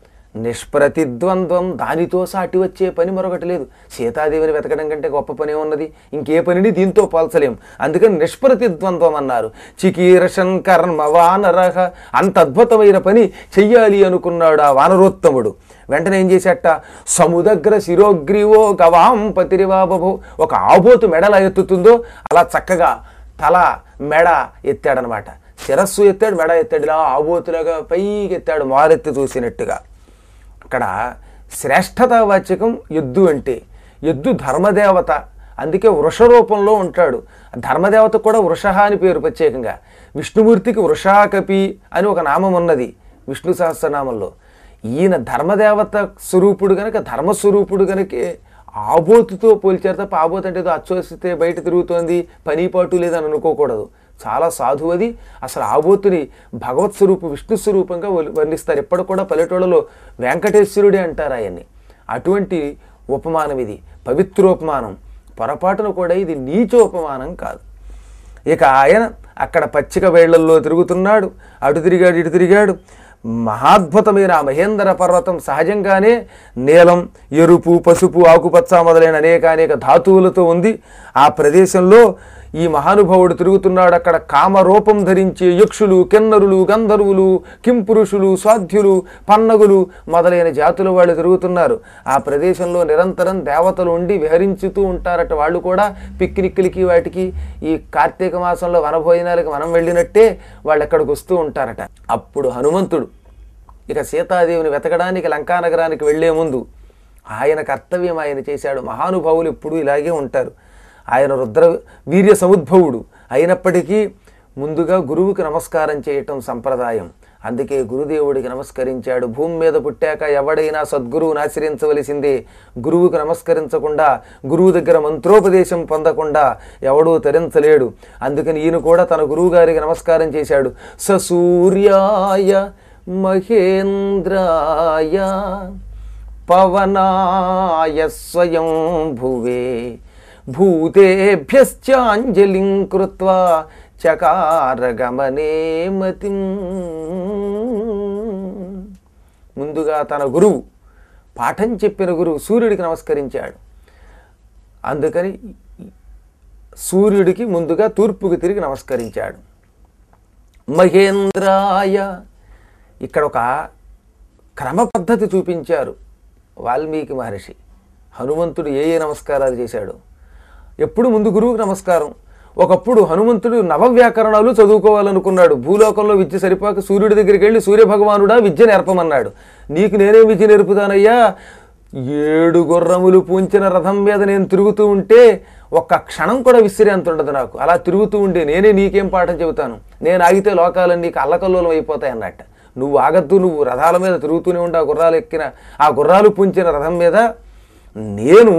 నిష్ప్రతిద్వంద్వం, దానితో సాటి వచ్చే పని మరొకటి లేదు. సీతాదేవిని వెతకడం కంటే గొప్ప పని ఉన్నది? ఇంకే పనిని దీంతో పోల్చలేం. అందుకని నిష్ప్రతిద్వంద్వం అన్నారు. చికీర్షన్ కర్మ వానరహ, అంత అద్భుతమైన పని చెయ్యాలి అనుకున్నాడు ఆ వానరోత్తముడు. వెంటనే ఏం చేసేట? సముదగ్ర శిరోగ్రీవో గవాం పతిరివాబభో, ఒక ఆబోతు మెడలా ఎత్తుతుందో అలా చక్కగా తల మెడ ఎత్తాడనమాట. శిరస్సు ఎత్తాడు, మెడ ఎత్తాడు, ఇలా ఆబోతులాగా పైకి ఎత్తాడు, మారెత్తి చూసినట్టుగా. అక్కడ శ్రేష్టతావాచకం ఎద్దు అంటే. ఎద్దు ధర్మదేవత, అందుకే వృష రూపంలో ఉంటాడు. ధర్మదేవత కూడా వృష అని పేరు ప్రత్యేకంగా. విష్ణుమూర్తికి వృషాకపి అని ఒక నామం ఉన్నది విష్ణు సహస్రనామంలో. ఈయన ధర్మదేవత స్వరూపుడు కనుక, ధర్మస్వరూపుడు కనుకే ఆబోతుతో పోల్చారు తప్ప ఆబోతు అంటే ఏదో అచ్చోసితే బయట తిరుగుతోంది పనిపాటు లేదని అనుకోకూడదు. చాలా సాధువది. అసలు ఆబోతుని భగవత్ స్వరూపు విష్ణు స్వరూపంగా వర్ణిస్తారు. ఎప్పుడు కూడా పల్లెటూళ్ళలో వెంకటేశ్వరుడే అంటారు ఆయన్ని. అటువంటి ఉపమానం ఇది, పవిత్రోపమానం. పొరపాటును కూడా ఇది నీచోపమానం కాదు. ఇక ఆయన అక్కడ పచ్చిక వేళ్లల్లో తిరుగుతున్నాడు, అటు తిరిగాడు ఇటు తిరిగాడు. మహాద్భుతమైన మహేంద్ర పర్వతం సహజంగానే నీలం, ఎరుపు, పసుపు, ఆకుపచ్చ మొదలైన అనేక అనేక ధాతువులతో ఉంది. ఆ ప్రదేశంలో ఈ మహానుభావుడు తిరుగుతున్నాడు. అక్కడ కామరూపం ధరించే యక్షులు, కిన్నరులు, గంధర్వులు, కింపురుషులు, స్వాధ్యులు, పన్నగులు మొదలైన జాతుల వాళ్ళు తిరుగుతున్నారు. ఆ ప్రదేశంలో నిరంతరం దేవతలు ఉండి విహరించుతూ ఉంటారట. వాళ్ళు కూడా పిక్నిక్లకి వాటికి ఈ కార్తీక మాసంలో వనభోజనాలకి మనం వెళ్ళినట్టే వాళ్ళు ఎక్కడికి వస్తూ ఉంటారట. అప్పుడు హనుమంతుడు ఇక సీతాదేవిని వెతకడానికి లంకానగరానికి వెళ్లే ముందు ఆయన కర్తవ్యం ఆయన చేశాడు. మహానుభావులు ఎప్పుడూ ఇలాగే ఉంటారు. ఆయన రుద్ర వీర్య సముద్భవుడు అయినప్పటికీ ముందుగా గురువుకి నమస్కారం చేయటం సంప్రదాయం. అందుకే గురుదేవుడికి నమస్కరించాడు. భూమి మీద పుట్టాక ఎవడైనా సద్గురువుని ఆశ్రయించవలసిందే. గురువుకు నమస్కరించకుండా, గురువు దగ్గర మంత్రోపదేశం పొందకుండా ఎవడూ తరించలేడు. అందుకని ఈయన కూడా తన గురువు గారికి నమస్కారం చేశాడు. సూర్యాయ మహేంద్రాయ పవనాయ స్వయం భువే భూతేభ్యశ్చాంజలిం కృత్వా చకార గమనే మతిం. ముందుగా తన గురువు, పాఠం చెప్పిన గురువు సూర్యుడికి నమస్కరించాడు. అందుకని సూర్యుడికి ముందుగా తూర్పుకి తిరిగి నమస్కరించాడు. మహేంద్రాయ ఇక్కడ ఒక క్రమ పద్ధతి చూపించారు వాల్మీకి మహర్షి. హనుమంతుడు ఏ ఏ నమస్కారాలు చేశాడు? ఎప్పుడు ముందు గురువుకి నమస్కారం. ఒకప్పుడు హనుమంతుడు నవవ్యాకరణాలు చదువుకోవాలనుకున్నాడు. భూలోకంలో విద్య సరిపోక సూర్యుడి దగ్గరికి వెళ్ళి సూర్యభగవానుడా విద్య నేర్పమన్నాడు. నీకు నేనే విద్య నేర్పుతానయ్యా, ఏడు గుర్రములు పూంచిన రథం మీద నేను తిరుగుతూ ఉంటే ఒక్క క్షణం కూడా విసిరేంత ఉండదు నాకు. అలా తిరుగుతూ ఉంటే నేనే నీకేం పాఠం చెబుతాను, నేను ఆగితే లోకాలన్నీ నీకు అల్లకల్లోలం అయిపోతాయి అన్నట్ట. నువ్వు ఆగద్దు, నువ్వు రథాల మీద తిరుగుతూనే ఉండి ఆ గుర్రాలు ఎక్కిన ఆ గుర్రాలు పూంచిన రథం మీద నేను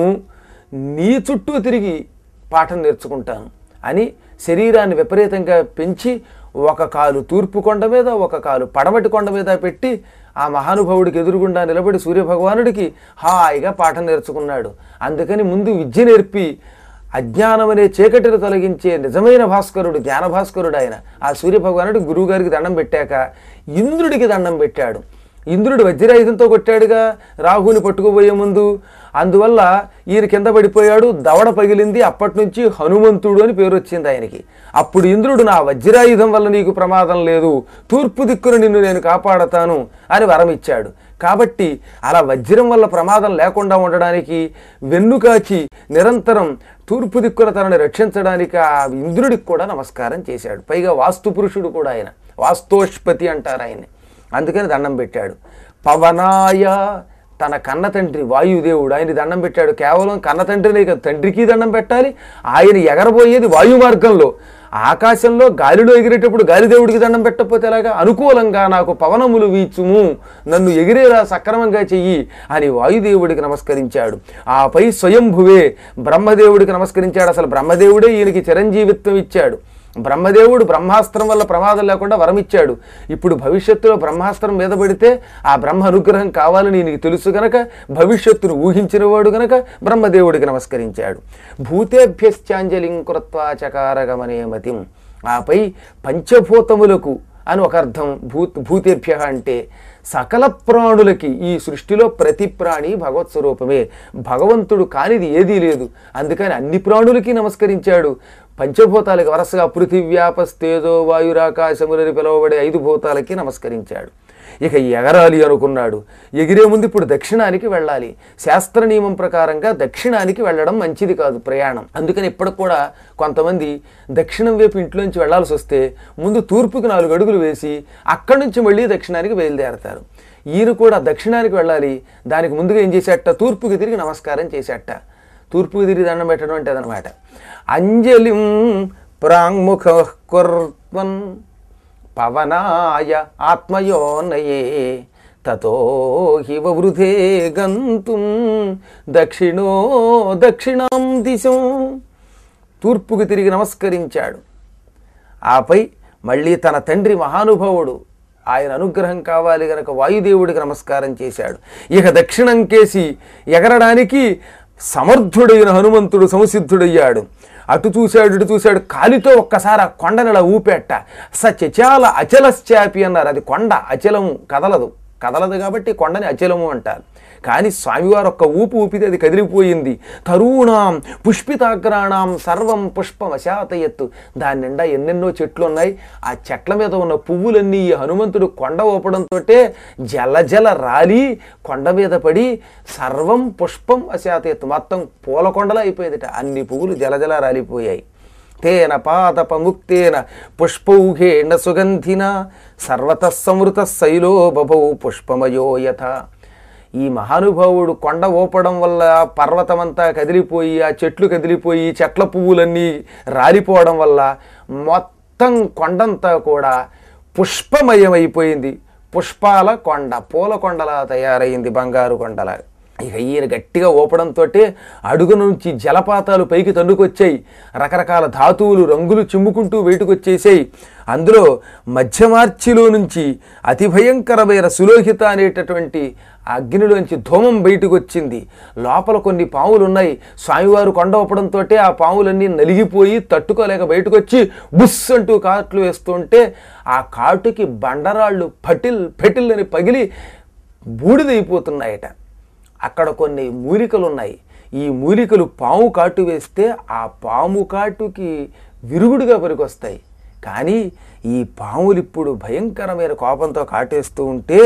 నీ చుట్టూ తిరిగి పాఠం నేర్చుకుంటాను అని శరీరాన్ని విపరీతంగా పెంచి ఒక కాలు తూర్పు కొండ మీద, ఒక కాలు పడమటి కొండ మీద పెట్టి ఆ మహానుభావుడికి ఎదురుగుండా నిలబడి సూర్యభగవానుడికి హాయిగా పాఠం నేర్చుకున్నాడు. అందుకని ముందు విద్య నేర్పి అజ్ఞానం అనే చీకటిని తొలగించే నిజమైన భాస్కరుడు, జ్ఞాన భాస్కరుడు ఆయన. ఆ సూర్యభగవానుడు గురువుగారికి దండం పెట్టాక ఇంద్రుడికి దండం పెట్టాడు. ఇంద్రుడు వజ్రాయుధంతో కొట్టాడుగా రాహుని పట్టుకుపోయే ముందు. అందువల్ల ఈయన కింద పడిపోయాడు, దవడ పగిలింది. అప్పటి నుంచి హనుమంతుడు అని పేరు వచ్చింది ఆయనకి. అప్పుడు ఇంద్రుడు నా వజ్రాయుధం వల్ల నీకు ప్రమాదం లేదు, తూర్పు దిక్కున నిన్ను నేను కాపాడతాను అని వరం ఇచ్చాడు. కాబట్టి అలా వజ్రం వల్ల ప్రమాదం లేకుండా ఉండడానికి వెన్నుకాచి నిరంతరం తూర్పు దిక్కున తనని రక్షించడానికి ఆ ఇంద్రుడికి కూడా నమస్కారం చేశాడు. పైగా వాస్తు పురుషుడు కూడా ఆయన, వాస్తోష్పతి అంటారు ఆయన్ని. అందుకని దండం పెట్టాడు. పవనాయ తన కన్న తండ్రి వాయుదేవుడు, ఆయన దండం పెట్టాడు. కేవలం కన్న తండ్రినే కదా, తండ్రికి దండం పెట్టాలి. ఆయన ఎగరబోయేది వాయు మార్గంలో, ఆకాశంలో గాలిలో ఎగిరేటప్పుడు గాలిదేవుడికి దండం పెట్టకపోతే ఎలాగా? అనుకూలంగా నాకు పవనములు వీచుము, నన్ను ఎగిరేలా సక్రమంగా చెయ్యి అని వాయుదేవుడికి నమస్కరించాడు. ఆపై స్వయంభువే బ్రహ్మదేవుడికి నమస్కరించాడు. అసలు బ్రహ్మదేవుడే ఈయనకి చిరంజీవిత్వం ఇచ్చాడు. బ్రహ్మదేవుడు బ్రహ్మాస్త్రం వల్ల ప్రమాదం లేకుండా వరం ఇచ్చాడు. ఇప్పుడు భవిష్యత్తులో బ్రహ్మాస్త్రం మీద పడితే ఆ బ్రహ్మ అనుగ్రహం కావాలని నీకు తెలుసు గనక, భవిష్యత్తును ఊహించినవాడు గనక బ్రహ్మదేవుడికి నమస్కరించాడు. భూతేభ్యశ్చాంజలిం కృత్వా చకార గమనే మతిం. ఆపై పంచభూతములకు అని ఒక అర్థం. భూత్ భూతేభ్య అంటే సకల ప్రాణులకి, ఈ సృష్టిలో ప్రతి ప్రాణి భగవత్ స్వరూపమే, భగవంతుడు కానిది ఏదీ లేదు. అందుకని అన్ని ప్రాణులకి నమస్కరించాడు. పంచభూతాలకి వరుసగా పృథివ్యాపస్తేజో వాయురాకాశములని పిలువబడే ఐదు భూతాలకి నమస్కరించాడు. ఇక ఎగరాలి అనుకున్నాడు. ఎగిరే ముందు ఇప్పుడు దక్షిణానికి వెళ్ళాలి. శాస్త్ర నియమం ప్రకారంగా దక్షిణానికి వెళ్ళడం మంచిది కాదు ప్రయాణం. అందుకని ఇప్పటికి కూడా కొంతమంది దక్షిణం వైపు ఇంట్లోంచి వెళ్లాల్సి వస్తే ముందు తూర్పుకి నాలుగు అడుగులు వేసి అక్కడి నుంచి మళ్ళీ దక్షిణానికి బయలుదేరతారు. ఈయన కూడా దక్షిణానికి వెళ్ళాలి. దానికి ముందుగా ఏం చేసేట, తూర్పుకి తిరిగి నమస్కారం చేసేట. తూర్పుకి తిరిగి దండం పెట్టడం అంటే అదనమాట. అంజలిం ప్రాంగ్ముఖ కుర్వన్ పవనాయ ఆత్మయోనయే తతో హి వృధే గంతుం దక్షిణో దక్షిణాం దిశం. తూర్పుకి తిరిగి నమస్కరించాడు. ఆపై మళ్ళీ తన తండ్రి మహానుభావుడు ఆయన అనుగ్రహం కావాలి గనక వాయుదేవుడికి నమస్కారం చేశాడు. ఇక దక్షిణం కేసి ఎగరడానికి సమర్థుడైన హనుమంతుడు సంసిద్ధుడయ్యాడు. అటు చూశాడు ఇటు చూశాడు, కాలితో ఒక్కసారి ఆ కొండనిలా ఊపేట. స చచాల అచలశ్చాపి అన్నారు. అది కొండ అచలము, కదలదు కదలదు కాబట్టి కొండని అచలము అంటారు. కానీ స్వామివారు ఒక్క ఊపు ఊపితే అది కదిలిపోయింది. తరుణాం పుష్పితాగ్రాణం సర్వం పుష్పం అశాతయత్తు. దాని నిండా ఎన్నెన్నో చెట్లు ఉన్నాయి. ఆ చెట్ల మీద ఉన్న పువ్వులన్నీ హనుమంతుడు కొండ ఊపడంతో జల జల రాలి కొండ మీద పడి సర్వం పుష్పం అశాతయత్తు, మొత్తం పూల కొండలా అయిపోయేదిట. అన్ని పువ్వులు జలజల రాలిపోయాయి. తేన పాదపముక్తేన పుష్పౌఘేణ సుగంధిన సర్వత సంవృత శైలో బభౌ పుష్పమయో యథ. ఈ మహానుభావుడు కొండ ఊపడం వల్ల పర్వతమంతా కదిలిపోయి ఆ చెట్లు కదిలిపోయి చెట్ల పువ్వులన్నీ రాలిపోవడం వల్ల మొత్తం కొండంతా కూడా పుష్పమయమైపోయింది. పుష్పాల కొండ, పూల కొండలా తయారైంది, బంగారు కొండలా. ఇక ఈయన గట్టిగా ఊపడంతో అడుగు నుంచి జలపాతాలు పైకి తన్నుకొచ్చాయి. రకరకాల ధాతువులు రంగులు చిమ్ముకుంటూ బయటకు వచ్చేసాయి. అందులో మధ్యమార్చిలో నుంచి అతి భయంకరమైన సులోహిత అనేటటువంటి అగ్నిలోంచి ధూమం బయటకు వచ్చింది. లోపల కొన్ని పాములు ఉన్నాయి. స్వామివారు కొండ ఊపడంతో ఆ పాములన్నీ నలిగిపోయి తట్టుకోలేక బయటకు వచ్చి బుస్ అంటూ కాట్లు వేస్తుంటే ఆ కాటుకి బండరాళ్ళు పటిల్ పెటిల్ అని పగిలి బూడిదైపోతున్నాయట. అక్కడ కొన్ని మూలికలు ఉన్నాయి. ఈ మూలికలు పాము కాటు వేస్తే ఆ పాము కాటుకి విరుగుడుగా పనికొస్తాయి. కానీ ఈ పాములు ఇప్పుడు భయంకరమైన కోపంతో కాటేస్తూ ఉంటే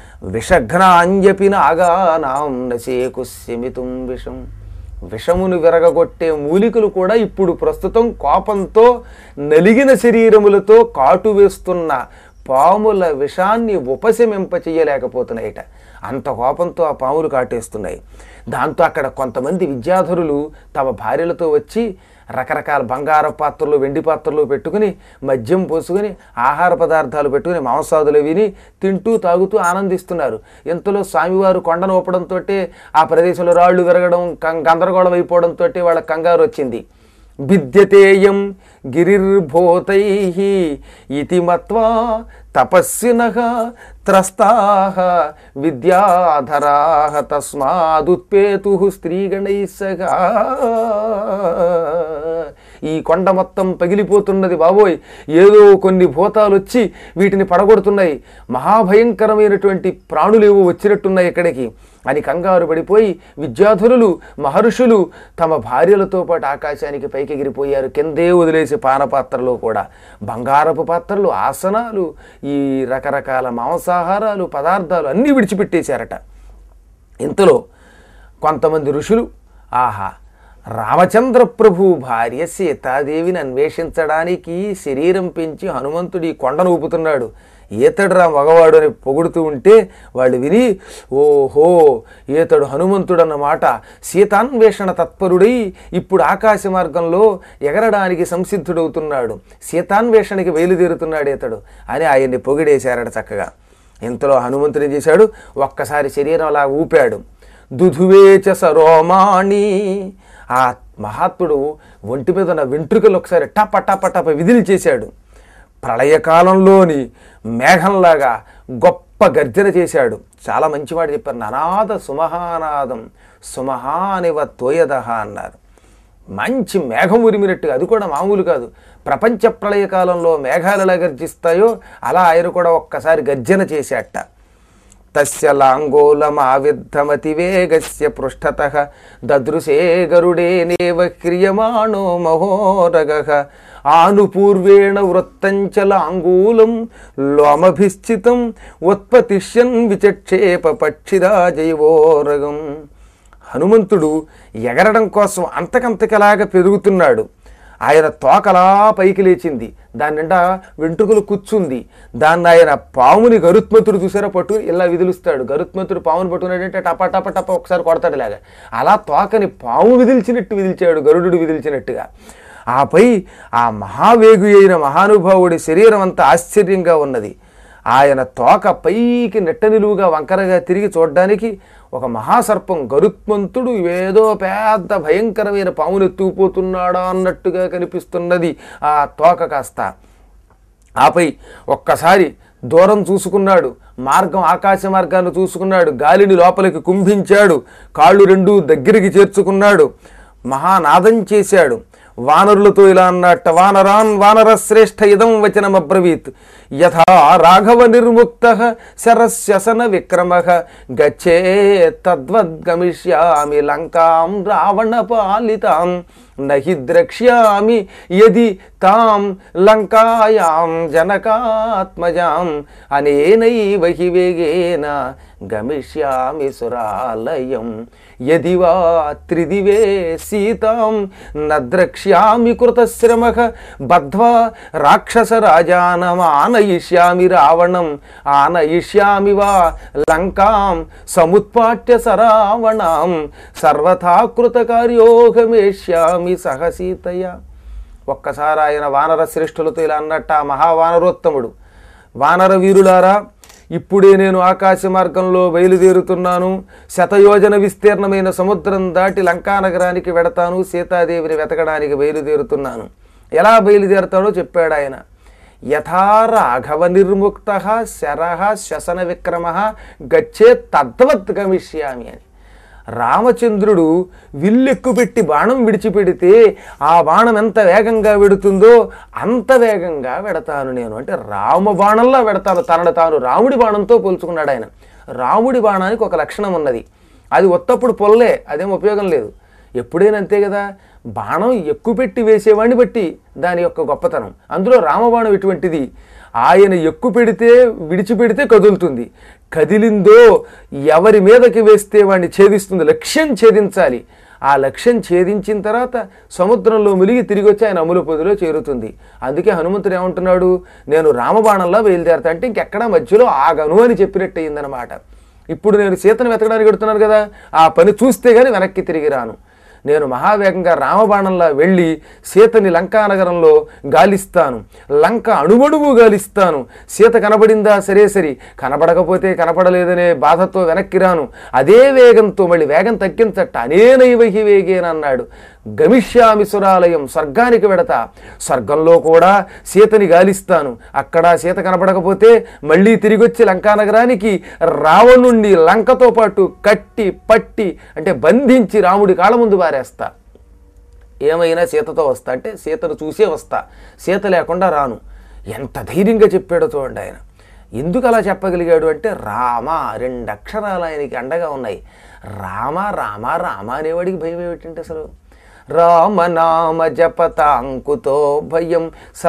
విషఘ్నాంజపిన ఆగానాం నసేకు శమితుం విషం. విషమును విరగగొట్టే మూలికలు కూడా ఇప్పుడు ప్రస్తుతం కోపంతో నలిగిన శరీరములతో కాటు వేస్తున్న పాముల విషాన్ని ఉపశమింప చెయ్యలేకపోతున్నాయిట. అంత కోపంతో ఆ పాములు కాటేస్తున్నాయి. దాంతో అక్కడ కొంతమంది విద్యాధరులు తమ భార్యలతో వచ్చి రకరకాల బంగారు పాత్రలు వెండి పాత్రలు పెట్టుకుని మద్యం పోసుకుని ఆహార పదార్థాలు పెట్టుకుని మాంసాదులు విని తింటూ తాగుతూ ఆనందిస్తున్నారు. ఇంతలో స్వామివారు కొండను ఊపడంతో ఆ ప్రదేశంలో రాళ్ళు విరగడం గందరగోళం అయిపోవడంతో వాళ్ళ కంగారు వచ్చింది. భిద్యతేయం గిరిర్భూతై ఇతి మత్వా తపస్వినః త్రస్తాః విద్యాధరాః తస్మాదుత్పేతుః స్త్రీగణైః సహా. ఈ కొండ మొత్తం పగిలిపోతున్నది బాబోయ్, ఏదో కొన్ని భూతాలు వచ్చి వీటిని పడగొడుతున్నాయి, మహాభయంకరమైనటువంటి ప్రాణులేవో వచ్చినట్టున్నాయి ఇక్కడికి అని కంగారు పడిపోయి విద్యాధరులు మహర్షులు తమ భార్యలతో పాటు ఆకాశానికి పైకి ఎగిరిపోయారు. కిందే వదిలేసి పానపాత్రలు కూడా బంగారపు పాత్రలు, ఆసనాలు, ఈ రకరకాల మాంసాహారాలు పదార్థాలు అన్నీ విడిచిపెట్టేశారట. ఇంతలో కొంతమంది ఋషులు ఆహా రామచంద్ర ప్రభు భార్య సీతాదేవిని అన్వేషించడానికి శరీరం పెంచి హనుమంతుడి కొండను ఊపుతున్నాడు, ఈతడురా మగవాడు అని పొగుడుతూ ఉంటే వాళ్ళు విని ఓహో ఈతడు హనుమంతుడు అన్నమాట, సీతాన్వేషణ తత్పరుడై ఇప్పుడు ఆకాశ మార్గంలో ఎగరడానికి సంసిద్ధుడవుతున్నాడు, సీతాన్వేషణకి బయలుదేరుతున్నాడు ఈతడు అని ఆయన్ని పొగిడేశారట చక్కగా. ఇంతలో హనుమంతుడు ఏం చేశాడు, ఒక్కసారి శరీరం అలా ఊపాడు. దుధువేచ సరోమాణి, ఆ మహాత్ముడు ఒంటి మీద ఉన్న వెంట్రుకలు ఒకసారి టప టప టప విధులు చేశాడు. ప్రళయకాలంలోని మేఘంలాగా గొప్ప గర్జన చేశాడు. చాలా మంచి మాట చెప్పారు, ననాద సుమహానాదం సుమహానివ తోయదహ అన్నారు. మంచి మేఘం ఉరిమినట్టుగా, అది కూడా మామూలు కాదు, ప్రపంచ ప్రళయకాలంలో మేఘాలు ఎలా గర్జిస్తాయో అలా ఆయన కూడా ఒక్కసారి గర్జన చేశాట. తస్య లాంగోలమావిద్ధమతివేగస్య పృష్ఠతః దదృశే గరుడేనేవ క్రియమాణో మహోరగః ఆనుపూర్వేణ వృత్తంచ లాంగూలం లోమభిశ్చితం ఉత్పతిష్యన్ విచక్షేప పక్షిదా జైవోరగం. హనుమంతుడు ఎగరడం కోసం అంతకంతకలాగా పెరుగుతున్నాడు. ఆయన తోకలా పైకి లేచింది, దాని నిండా వెంట్రుకలు కూర్చుంది. దాన్ని ఆయన పాముని గరుత్మంతుడు చూసారా పట్టుకుని ఇలా విదిలుస్తాడు. గరుత్మంతుడు పాముని పట్టుకున్నాడంటే టప టప టప ఒకసారి కొడతాడు లాగా, అలా తోకని పాము విదిల్చినట్టు విదిల్చాడు, గరుడు విదిల్చినట్టుగా. ఆపై ఆ మహావేగు అయిన మహానుభావుడి శరీరం అంతా ఆశ్చర్యంగా ఉన్నది. ఆయన తోక పైకి నెట్ట నిలువుగా వంకరగా తిరిగి చూడడానికి ఒక మహాసర్పం గరుత్మంతుడు ఏదో పెద్ద భయంకరమైన పామును ఎత్తుకుపోతున్నాడా అన్నట్టుగా కనిపిస్తున్నది ఆ తోక కాస్త. ఆపై ఒక్కసారి దూరం చూసుకున్నాడు, మార్గం ఆకాశ మార్గాన్ని చూసుకున్నాడు, గాలిని లోపలికి కుంభించాడు, కాళ్ళు రెండూ దగ్గరికి చేర్చుకున్నాడు, మహానాదం చేశాడు. వానరులతో ఇలా అన్నట్ట, వానరాన్ వానర శ్రేష్ఠ ఇదం వచనమబ్రవీత్ యథా రాఘవ నిర్ముక్త శరస్యసన విక్రమ గచ్చే తద్వద్గమిష్యామి లంకాం రావణ పాలితాం నహి ద్రక్ష్యామి యది తాం లంకాయాం జనకాత్మజాం అనేనైవ హి వేగేన గమిష్యామి సురాలయం యది వా త్రిదివే సీతాం నద్రక్ష్యామి కృతశ్రమః బద్ధ్వా రాక్షసరాజానం ఆనయిష్యామి రావణం ఆనయిష్యామి వా లంకాం సముత్పాట్య సరావణాం సర్వథా కృతకార్యోగమేష్యామి సహసీతయ. ఒక్కసారి ఆయన వానర శ్రేష్ఠులతో ఇలా అన్నట్ట, మహావానరోత్తముడు, వానర వీరులారా, ఇప్పుడే నేను ఆకాశ మార్గంలో బయలుదేరుతున్నాను. శతయోజన విస్తీర్ణమైన సముద్రం దాటి లంకానగరానికి వెడతాను. సీతాదేవిని వెతకడానికి బయలుదేరుతున్నాను. ఎలా బయలుదేరుతాడో చెప్పాడు ఆయన. యథా రాఘవ నిర్ముక్త శరః శ్వసన విక్రమ గచ్చే తద్వత్ గమిష్యామి అని. రామచంద్రుడు విల్లెక్కు పెట్టి బాణం విడిచిపెడితే ఆ బాణం ఎంత వేగంగా వెడుతుందో అంత వేగంగా వెడతాను నేను, అంటే రామ బాణంలా వెడతాను. తనను తాను రాముడి బాణంతో పోల్చుకున్నాడు ఆయన. రాముడి బాణానికి ఒక లక్షణం ఉన్నది, అది ఒత్తప్పుడు పొల్లే, అదేం ఉపయోగం లేదు. ఎప్పుడైనా అంతే కదా, బాణం ఎక్కువ పెట్టి వేసేవాడిని బట్టి దాని యొక్క గొప్పతనం. అందులో రామబాణం ఎటువంటిది, ఆయన ఎక్కువ పెడితే విడిచిపెడితే కదులుతుంది, కదిలిందో ఎవరి మీదకి వేస్తే వాడిని ఛేదిస్తుంది. లక్ష్యం ఛేదించాలి. ఆ లక్ష్యం ఛేదించిన తర్వాత సముద్రంలో మునిగి తిరిగి వచ్చి ఆయన అమలు పొదిలో చేరుతుంది. అందుకే హనుమంతుడు ఏమంటున్నాడు, నేను రామబాణంలా బయలుదేరతా అంటే ఇంకెక్కడా మధ్యలో ఆగను అని చెప్పినట్టు అయిందనమాట. ఇప్పుడు నేను సీతను వెతకడానికి వెడుతున్నాను కదా, ఆ పని చూస్తే కానీ వెనక్కి తిరిగి రాను. నేను మహావేగంగా రామబాణంలా వెళ్ళి సీతని లంకానగరంలో గాలిస్తాను, లంక అణువణువు గాలిస్తాను. సీత కనబడిందా సరే సరి, కనబడకపోతే కనపడలేదనే బాధతో వెనక్కి రాను. అదే వేగంతో మళ్ళీ వేగం తగ్గించట, అనేనైవహి వేగేన అన్నాడు. గమిష్యామి సురాలయం, స్వర్గానికి వెడతా, స్వర్గంలో కూడా సీతని గాలిస్తాను. అక్కడ సీత కనపడకపోతే మళ్ళీ తిరిగి వచ్చి లంకానగరానికి రావణుణ్ణి లంకతో పాటు కట్టి పట్టి అంటే బంధించి రాముడి కాళ్ళ ముందు పారేస్తా. ఏమైనా సీతతో వస్తా అంటే సీతను చూసే వస్తా, సీత లేకుండా రాను. ఎంత ధైర్యంగా చెప్పాడో చూడండి ఆయన. ఎందుకు అలా చెప్పగలిగాడు అంటే రామ రెండు అక్షరాలు ఆయనకి అండగా ఉన్నాయి. రామ రామ రామ అనేవాడికి భయం ఏమిటంటే అసలు రామనామ జపతాంకుతో భయం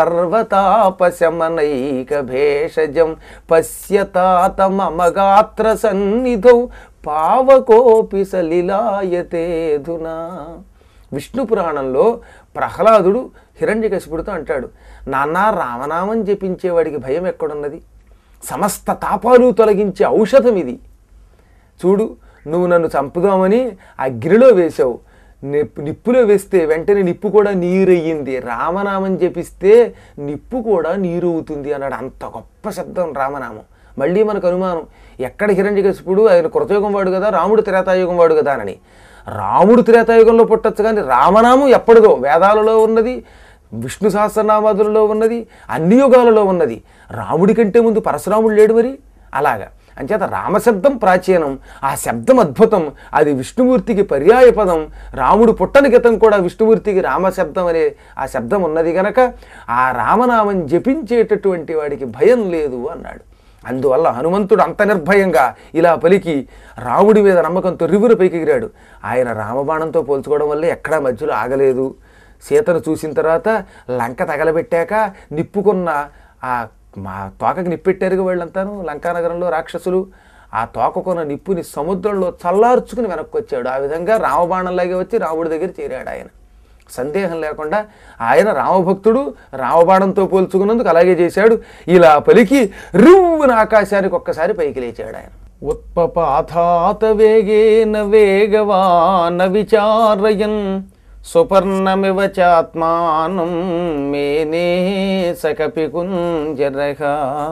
సర్వతాపశమనైక భేషజం పశ్యతాత మమ గాత్ర సన్నిధౌ పావకోపి సలిలాయతేధునా. విష్ణు పురాణంలో ప్రహ్లాదుడు హిరణ్యకశిపుడితో అంటాడు, నాన్న రామనామం జపించేవాడికి భయం ఎక్కడున్నది, సమస్త తాపాలు తొలగించే ఔషధం ఇది. చూడు, నువ్వు నన్ను చంపుదామని అగ్నిలో వేశావు, నిప్పు నిప్పులో వేస్తే వెంటనే నిప్పు కూడా నీరయ్యింది, రామనామం జపిస్తే నిప్పు కూడా నీరు అవుతుంది అన్నాడు. అంత గొప్ప శబ్దం రామనామం. మళ్ళీ మనకు అనుమానం, ఎక్కడ హిరణ్యకశిపుడు, ఆయన కృతయుగం వాడు కదా, రాముడు త్రేతాయుగం వాడు కదా అని. రాముడు త్రేతాయుగంలో పుట్టచ్చు, కానీ రామనామం ఎప్పటిదో వేదాలలో ఉన్నది, విష్ణు సహస్రనామాదులలో ఉన్నది, అన్ని యుగాలలో ఉన్నది. రాముడి కంటే ముందు పరశురాముడు లేడు మరి. అలాగా అంచేత రామశబ్దం ప్రాచీనం, ఆ శబ్దం అద్భుతం, అది విష్ణుమూర్తికి పర్యాయ పదం. రాముడు పుట్టని గతం కూడా విష్ణుమూర్తికి రామశబ్దం అనే ఆ శబ్దం ఉన్నది కనుక ఆ రామనామం జపించేటటువంటి వాడికి భయం లేదు అన్నాడు. అందువల్ల హనుమంతుడు అంత నిర్భయంగా ఇలా పలికి రాముడి మీద నమ్మకంతో రివున పైకి ఎగిరాడు. ఆయన రామబాణంతో పోల్చుకోవడం వల్ల ఎక్కడా మధ్యలో ఆగలేదు. సీతను చూసిన తర్వాత లంక తగలబెట్టాక నిప్పుకున్న ఆ మా తోకకి నిప్పెట్టారుగా వాళ్ళంతాను లంకానగరంలో రాక్షసులు. ఆ తోకకున్న నిప్పుని సముద్రంలో చల్లార్చుకుని వెనక్కి వచ్చాడు. ఆ విధంగా రామబాణంలాగే వచ్చి రాముడి దగ్గర చేరాడు ఆయన. సందేహం లేకుండా ఆయన రామభక్తుడు, రామబాణంతో పోల్చుకున్నందుకు అలాగే చేశాడు. ఇలా పలికి రివ్వున ఆకాశానికి ఒక్కసారి పైకి లేచాడు ఆయన. ఉత్పపాథాత వేగేన వేగవాన విచారయన్ సుపర్ణమివ చాత్మానం మేనే సకపి కుంజరహ.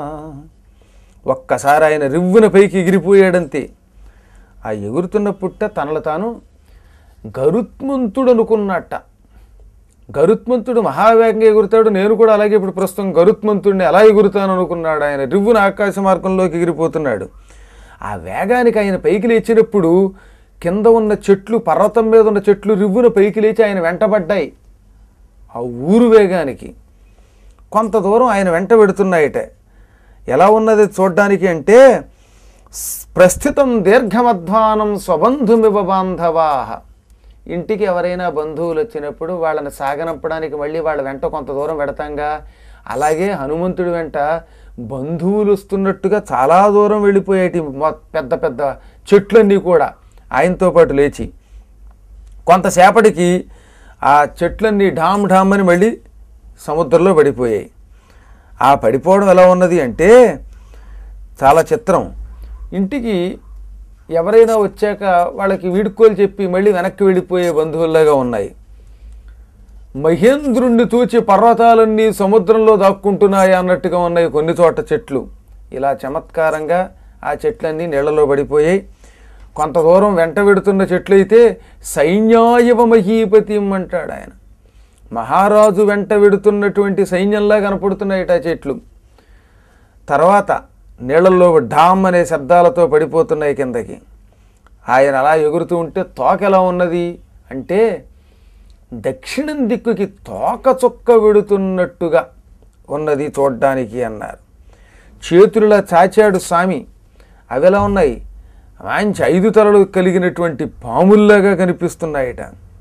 ఒక్కసారి ఆయన రివ్వున పైకి ఎగిరిపోయాడంతే. ఆ ఎగురుతున్న పుట్ట తనలు తాను గరుత్మంతుడు అనుకున్నట్ట. గరుత్మంతుడు మహావేగంగా ఎగురుతాడు, నేను కూడా అలాగే ఇప్పుడు ప్రస్తుతం గరుత్మంతుడిని ఎలా ఎగురుతాను అనుకున్నాడు. ఆయన రివ్వున ఆకాశ మార్గంలోకి ఎగిరిపోతున్నాడు. ఆ వేగానికి ఆయన పైకి లేచినప్పుడు కింద ఉన్న చెట్లు, పర్వతం మీద ఉన్న చెట్లు రివ్వున పైకి లేచి ఆయన వెంటబడ్డాయి. ఆ ఊరు వేగానికి కొంత దూరం ఆయన వెంట పెడుతున్నాయిట. ఎలా ఉన్నది చూడ్డానికి అంటే, ప్రస్థితం దీర్ఘమధ్వానం స్వబంధుమివ బాంధవాహ. ఇంటికి ఎవరైనా బంధువులు వచ్చినప్పుడు వాళ్ళని సాగనంపడానికి మళ్ళీ వాళ్ళ వెంట కొంత దూరం పెడతాంగా, అలాగే హనుమంతుడి వెంట బంధువులు వస్తున్నట్టుగా చాలా దూరం వెళ్ళిపోయేటి పెద్ద పెద్ద చెట్లన్నీ కూడా ఆయనతో పాటు లేచి. కొంతసేపటికి ఆ చెట్లన్నీ ఢామ్ ఢామ్ అని మళ్ళీ సముద్రంలో పడిపోయాయి. ఆ పడిపోవడం ఎలా ఉన్నది అంటే చాలా చిత్రం. ఇంటికి ఎవరైనా వచ్చాక వాళ్ళకి వీడుకోలు చెప్పి మళ్ళీ వెనక్కి వెళ్ళిపోయే బంధువుల్లాగా ఉన్నాయి. మహేంద్రుణ్ణి తూచి పర్వతాలన్నీ సముద్రంలో దాక్కుంటున్నాయి అన్నట్టుగా ఉన్నాయి కొన్ని చోట చెట్లు. ఇలా చమత్కారంగా ఆ చెట్లన్నీ నీళ్లలో పడిపోయాయి. కొంత దూరం వెంట పెడుతున్న చెట్లు అయితే సైన్యాయవ మహీపతిం అంటాడు ఆయన. మహారాజు వెంట వెడుతున్నటువంటి సైన్యంలా కనపడుతున్నాయిట ఆ చెట్లు. తర్వాత నీళ్లలో ఢామ్ అనే శబ్దాలతో పడిపోతున్నాయి కిందకి. ఆయన అలా ఎగురుతూ ఉంటే తోక ఎలా ఉన్నది అంటే దక్షిణం దిక్కుకి తోక చుక్క వెడుతున్నట్టుగా ఉన్నది చూడ్డానికి అన్నారు. చేతులలా చాచాడు స్వామి. అవి ఎలా ఉన్నాయి? మంచి ఐదు తలలు కలిగినటువంటి పాముల్లాగా కనిపిస్తున్నాయిట.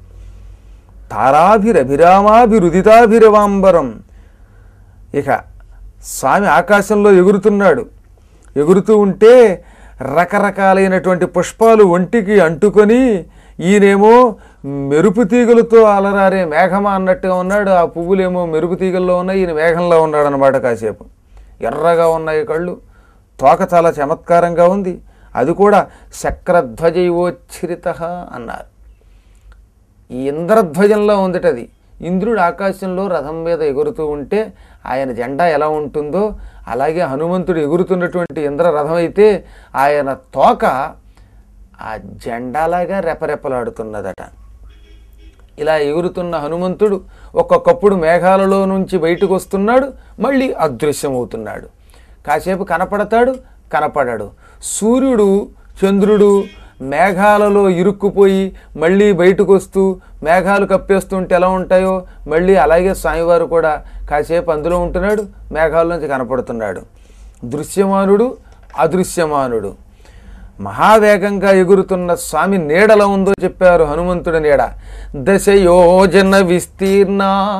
తారాభిరభిరామాభిరుదితాభిరవాంబరం. ఇక స్వామి ఆకాశంలో ఎగురుతున్నాడు. ఎగురుతూ ఉంటే రకరకాలైనటువంటి పుష్పాలు ఒంటికి అంటుకొని, ఈయనేమో మెరుపు తీగలతో అలరారే మేఘమా అన్నట్టుగా ఉన్నాడు. ఆ పువ్వులేమో మెరుపు తీగల్లో ఉన్నాయి, ఈయన మేఘంలో ఉన్నాడు అన్నమాట. కాసేపు ఎర్రగా ఉన్నాయి కళ్ళు, తోక చాలా చమత్కారంగా ఉంది. అది కూడా శక్రధ్వజైవోచ్ఛ్రిత అన్నారు. ఈ ఇంద్రధ్వజంలో ఉందట అది. ఇంద్రుడు ఆకాశంలో రథం మీద ఎగురుతూ ఉంటే ఆయన జెండా ఎలా ఉంటుందో అలాగే హనుమంతుడు ఎగురుతున్నటువంటి ఇంద్ర రథం అయితే ఆయన తోక ఆ జెండాలాగా రెపరెపలాడుతున్నదట. ఇలా ఎగురుతున్న హనుమంతుడు ఒక్కొక్కప్పుడు మేఘాలలో నుంచి బయటకు వస్తున్నాడు, మళ్ళీ అదృశ్యమవుతున్నాడు. కాసేపు కనపడతాడు, కనపడాడు. సూర్యుడు చంద్రుడు మేఘాలలో ఇరుక్కుపోయి మళ్ళీ బయటకు వస్తూ మేఘాలు కప్పేస్తుంటే ఎలా ఉంటాయో మళ్ళీ అలాగే స్వామివారు కూడా కాసేపు అందులో ఉంటున్నాడు, మేఘాల నుంచి కనపడుతున్నాడు. దృశ్యమానుడు అదృశ్యమానుడు. మహావేగంగా ఎగురుతున్న స్వామి నీడలా ఉందో చెప్పారు. హనుమంతుడి నీడ దశయోజన విస్తీర్ణ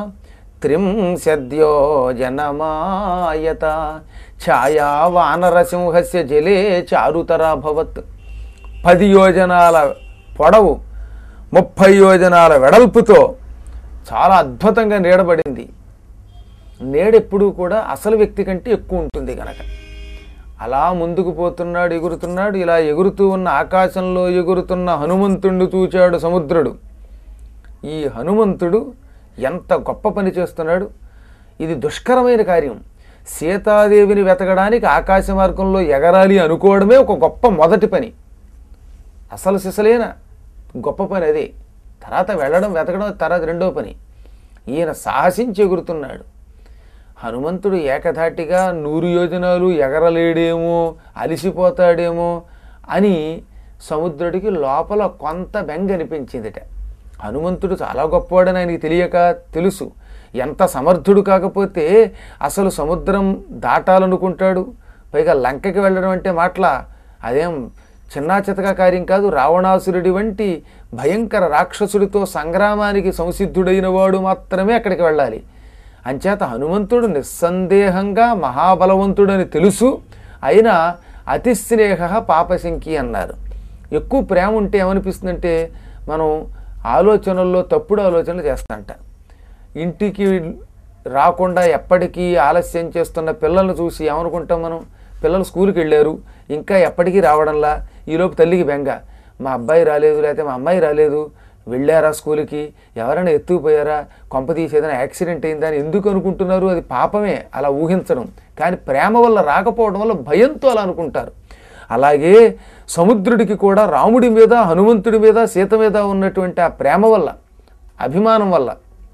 త్రింశద్యోజనమాయత ఛాయా వానరసింహస్య జలే చారుతరాభవత్. పది యోజనాల పొడవు, ముప్పై యోజనాల వెడల్పుతో చాలా అద్భుతంగా నీడబడింది. నీడెప్పుడూ కూడా అసలు వ్యక్తి కంటే ఎక్కువ ఉంటుంది కనుక అలా ముందుకు పోతున్నాడు, ఎగురుతున్నాడు. ఇలా ఎగురుతూ ఉన్న ఆకాశంలో ఎగురుతున్న హనుమంతుడిని చూచాడు సముద్రుడు. ఈ హనుమంతుడు ఎంత గొప్ప పని చేస్తున్నాడు! ఇది దుష్కరమైన కార్యం. సీతాదేవిని వెతకడానికి ఆకాశ మార్గంలో ఎగరాలి అనుకోవడమే ఒక గొప్ప మొదటి పని. అసలు సిసలేన గొప్ప పని అదే. తర్వాత వెళ్ళడం వెతకడం తర్వాత రెండో పని. ఈయన సాహసించి ఎగురుతున్నాడు. హనుమంతుడు ఏకధాటిగా నూరు యోజనాలు ఎగరలేడేమో, అలిసిపోతాడేమో అని సముద్రుడికి లోపల కొంత బెంగ అనిపించిందిట. హనుమంతుడు చాలా గొప్పవాడని ఆయనకి తెలియక తెలుసు. ఎంత సమర్థుడు కాకపోతే అసలు సముద్రం దాటాలనుకుంటాడు. పైగా లంకకి వెళ్ళడం అంటే మాటల అదేం చిన్నా చితక కార్యం కాదు. రావణాసురుడి వంటి భయంకర రాక్షసుడితో సంగ్రామానికి సంసిద్ధుడైన వాడు మాత్రమే అక్కడికి వెళ్ళాలి. అంచేత హనుమంతుడు నిస్సందేహంగా మహాబలవంతుడని తెలుసు. అయినా అతిస్నేహ పాపశంకి అన్నారు. ఎక్కువ ప్రేమ ఉంటే ఏమనిపిస్తుందంటే మనం ఆలోచనల్లో తప్పుడు ఆలోచనలు చేస్తాంట. ఇంటికి రాకుండా ఎప్పటికీ ఆలస్యం చేస్తున్న పిల్లల్ని చూసి ఏమనుకుంటాం మనం? పిల్లలు స్కూల్కి వెళ్ళారు, ఇంకా ఎప్పటికీ రావడంలా. ఈలోపు తల్లికి బెంగ, మా అబ్బాయి రాలేదు, లేకపోతే మా అమ్మాయి రాలేదు, వెళ్ళారా స్కూల్కి, ఎవరైనా ఎత్తుకుపోయారా, కొంప తీసేదైనా యాక్సిడెంట్ అయిందా అని ఎందుకు అనుకుంటున్నారు? అది పాపమే అలా ఊహించడం. కానీ ప్రేమ వల్ల రాకపోవడం వల్ల భయంతో అలా అనుకుంటారు. అలాగే సముద్రుడికి కూడా రాముడి మీద, హనుమంతుడి మీద, సీత మీద ఉన్నటువంటి ఆ ప్రేమ వల్ల, అభిమానం వల్ల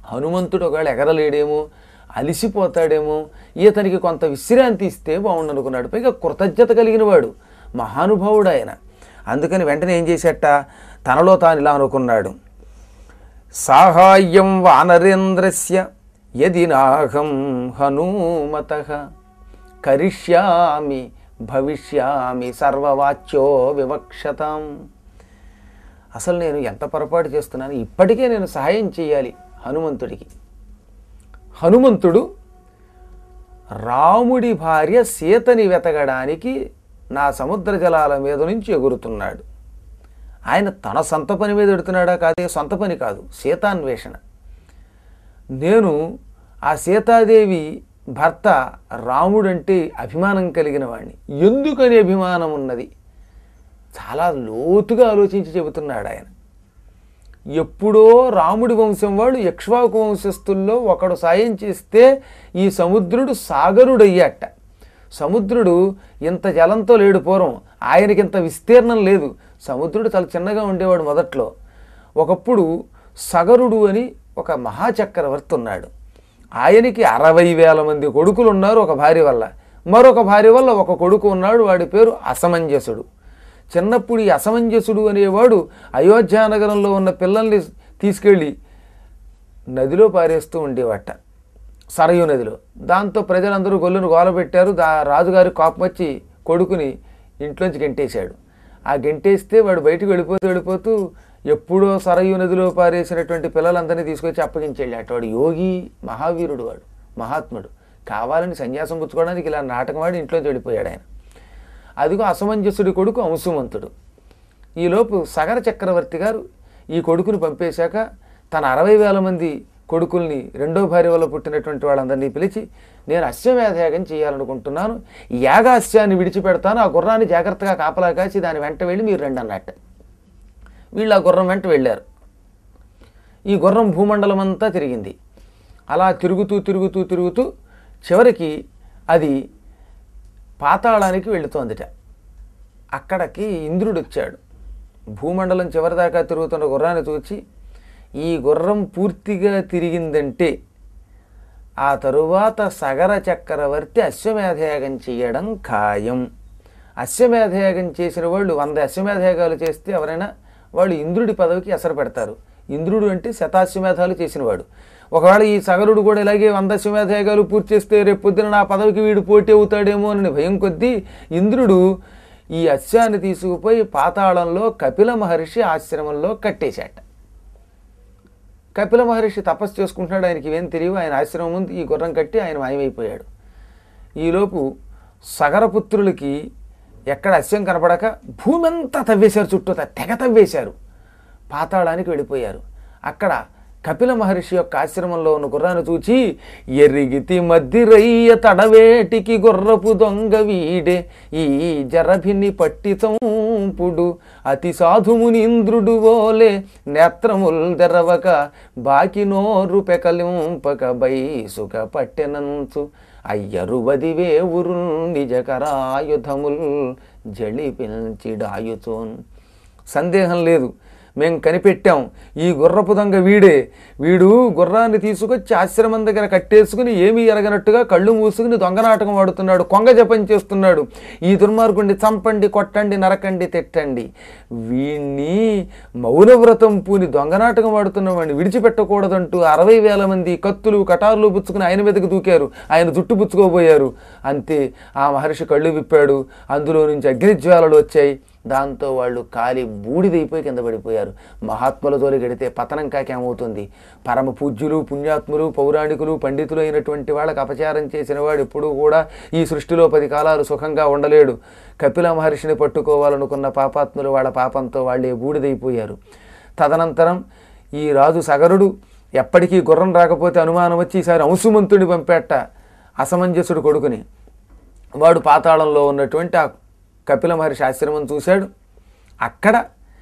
హనుమంతుడు ఒకవేళ ఎగరలేడేమో, అలిసిపోతాడేమో, ఈతనికి కొంత విశ్రాంతి ఇస్తే బాగుండనుకున్నాడు. పైగా కృతజ్ఞత కలిగిన వాడు, మహానుభావుడు ఆయన. అందుకని వెంటనే ఏం చేసేట, తనలో తాను ఇలా అనుకున్నాడు, సాహాయ్యం వానరేంద్రస్య యది నాహం హనుమతః కరిష్యామి భవిష్యామి సర్వవాచ్యో వివక్షతాం. అసలు నేను ఎంత పొరపాటు చేస్తున్నాను, ఇప్పటికే నేను సహాయం చేయాలి హనుమంతుడికి. హనుమంతుడు రాముడి భార్య సీతని వెతకడానికి నా సముద్ర జలాల మీద నుంచి ఎగురుతున్నాడు. ఆయన తన సొంత పని మీద ఎడుతున్నాడా? కాదే, సొంత పని కాదు, సీతాన్వేషణ. నేను ఆ సీతాదేవి భర్త రాముడంటే అభిమానం కలిగిన వాడిని. ఎందుకని అభిమానం ఉన్నది? చాలా లోతుగా ఆలోచించి చెబుతున్నాడు ఆయన. ఎప్పుడో రాముడి వంశం వాడు ఇక్ష్వాకు వంశస్థుల్లో ఒకడు సాయం చేస్తే ఈ సముద్రుడు సాగరుడయ్యాట. సముద్రుడు ఇంత జలంతో లేడు పూర్వం, ఆయనకి ఇంత విస్తీర్ణం లేదు. సముద్రుడు చాలా చిన్నగా ఉండేవాడు మొదట్లో. ఒకప్పుడు సగరుడు అని ఒక మహాచక్రవర్తి ఉన్నాడు. ఆయనకి అరవై వేల మంది కొడుకులు ఉన్నారు ఒక భార్య వల్ల. మరొక భార్య వల్ల ఒక కొడుకు ఉన్నాడు, వాడి పేరు అసమంజసుడు. చిన్నప్పుడు ఈ అసమంజసుడు అనేవాడు అయోధ్యానగరంలో ఉన్న పిల్లల్ని తీసుకెళ్ళి నదిలో పారేస్తూ ఉండేవాట, సరయూ నదిలో. దాంతో ప్రజలందరూ గొల్లును గోలబెట్టారు. దా రాజుగారి కోపం వచ్చి కొడుకుని ఇంట్లోంచి గెంటేశాడు. ఆ గెంటేస్తే వాడు బయటకు వెళ్ళిపోతూ వెళ్ళిపోతూ ఎప్పుడో సరయూ నదిలో పారేసినటువంటి పిల్లలందరినీ తీసుకొచ్చి అప్పగించేళ్ళాట. వాడు యోగి, మహావీరుడు, వాడు మహాత్ముడు. కావాలని సన్యాసం పుచ్చుకోవడానికి ఇలా నాటకం వాడి ఇంట్లోంచి వెళ్ళిపోయాడు ఆయన. అదిగో అసమంజసుడి కొడుకు అంశుమంతుడు. ఈలోపు సగర చక్రవర్తి గారు ఈ కొడుకుని పంపేశాక తన అరవై వేల మంది కొడుకుల్ని, రెండో భార్య వల్ల పుట్టినటువంటి వాళ్ళందరినీ పిలిచి, నేను అశ్వమేధయాగం చేయాలనుకుంటున్నాను, యాగాస్యాన్ని విడిచిపెడతాను, ఆ గుర్రాన్ని జాగ్రత్తగా కాపలా కాచి దాని వెంట వెళ్ళి మీరు రండి అన్నట్టు. వీళ్ళు ఆ గుర్రం వెంట వెళ్ళారు. ఈ గుర్రం భూమండలం అంతా తిరిగింది. అలా తిరుగుతూ తిరుగుతూ తిరుగుతూ చివరికి అది పాతాళానికి వెళుతోందిట. అక్కడికి ఇంద్రుడు వచ్చాడు. భూమండలం చివరిదాకా తిరుగుతున్న గుర్రాన్ని చూచి, ఈ గుర్రం పూర్తిగా తిరిగిందంటే ఆ తరువాత సగర చక్రవర్తి అశ్వమేధయాగం చేయడం ఖాయం. అశ్వమేధయాగం చేసిన వాళ్ళు వంద అశ్వమేధయాగాలు చేస్తే ఎవరైనా వాళ్ళు ఇంద్రుడి పదవికి ఎసరు పెడతారు. ఇంద్రుడు అంటే శతాశ్వమేధాలు చేసినవాడు. ఒకవేళ ఈ సగరుడు కూడా ఇలాగే వంద అశ్వమేధయాగాలు పూర్తి చేస్తే రేపు పొద్దున నా పదవికి వీడు పోటీ అవుతాడేమో అని భయం కొద్దీ ఇంద్రుడు ఈ అశ్వాన్ని తీసుకుపోయి పాతాళంలో కపిల మహర్షి ఆశ్రమంలో కట్టేశాట. కపిల మహర్షి తపస్సు చేసుకుంటున్నాడు, ఆయనకి ఇవేం తెలియవు. ఆయన ఆశ్రమం ముందు ఈ గుర్రం కట్టి ఆయన మాయమైపోయాడు. ఈలోపు సగరపుత్రులకి ఎక్కడ అశ్వం కనపడక భూమి అంతా తవ్వేశారు, చుట్టూ తెగ తవ్వేశారు, పాతాళానికి వెళ్ళిపోయారు. అక్కడ కపిల మహర్షి యొక్క ఆశ్రమంలో ఉన్న గుర్రాన్ని చూచి, ఎరిగితి మద్దిరయ్య తడవేటికి గుర్రపు దొంగ వీడే, ఈ జరభిని పట్టి చంపుడు అతి సాధుముని ఇంద్రుడు ఓలే, నేత్రముల్ తెరవక బాకి నోరు పెకలింపక బైసుక పట్టెనంచు, అయ్యరువదివే ఉరు నిజకరాయుధముల్ జళి పిల్చిడాయుచోన్. సందేహం లేదు, మేము కనిపెట్టాం, ఈ గుర్రపు దొంగ వీడే. వీడు గుర్రాన్ని తీసుకొచ్చి ఆశ్రమం దగ్గర కట్టేసుకుని ఏమీ ఎరగనట్టుగా కళ్ళు మూసుకుని దొంగనాటకం ఆడుతున్నాడు, కొంగ జపం చేస్తున్నాడు. ఈ దుర్మార్గుడిని చంపండి, కొట్టండి, నరకండి, తిట్టండి. వీణ్ణి మౌనవ్రతం పూని దొంగనాటకం ఆడుతున్న వాడిని విడిచిపెట్టకూడదంటూ అరవై వేల మంది కత్తులు కటార్లు పుచ్చుకుని ఆయన మీదకి దూకారు. ఆయన జుట్టు పుచ్చుకోబోయారు. అంతే, ఆ మహర్షి కళ్ళు విప్పాడు. అందులో నుంచి అగ్నిజ్వాలలు వచ్చాయి. దాంతో వాళ్ళు కాలి బూడిదైపోయి కింద పడిపోయారు. మహాత్ములతో గడితే పతనం కాకేమవుతుంది? పరమ పూజ్యులు, పుణ్యాత్ములు, పౌరాణికులు, పండితులు అయినటువంటి వాళ్ళకి అపచారం చేసిన వాడు ఎప్పుడూ కూడా ఈ సృష్టిలో పది కాలాలు సుఖంగా ఉండలేడు. కపిల మహర్షిని పట్టుకోవాలనుకున్న పాపాత్ములు వాళ్ళ పాపంతో వాళ్ళే బూడిదైపోయారు. తదనంతరం ఈ రాజు సగరుడు ఎప్పటికీ గుర్రం రాకపోతే అనుమానం వచ్చి ఈసారి అంశుమంతుడిని పంపేట, అసమంజసుడు కొడుకుని. వాడు పాతాళంలో ఉన్నటువంటి ఆ కపిల మహర్షి ఆశ్రమం చూశాడు. అక్కడ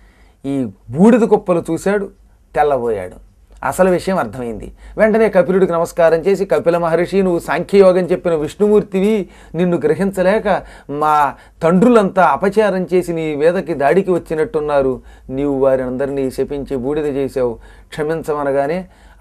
ఈ బూడిద కుప్పలు చూశాడు, తెల్లబోయాడు. అసలు విషయం అర్థమైంది. వెంటనే కపిలుడికి నమస్కారం చేసి, కపిల మహర్షి, నువ్వు సాంఖ్యయోగం చెప్పిన విష్ణుమూర్తివి, నిన్ను గ్రహించలేక మా తండ్రులంతా అపచారం చేసి నీ వేదకి దాడికి వచ్చినట్టున్నారు. నీవు వారి అందరినీ శపించి బూడిద చేశావు, క్షమించమనగానే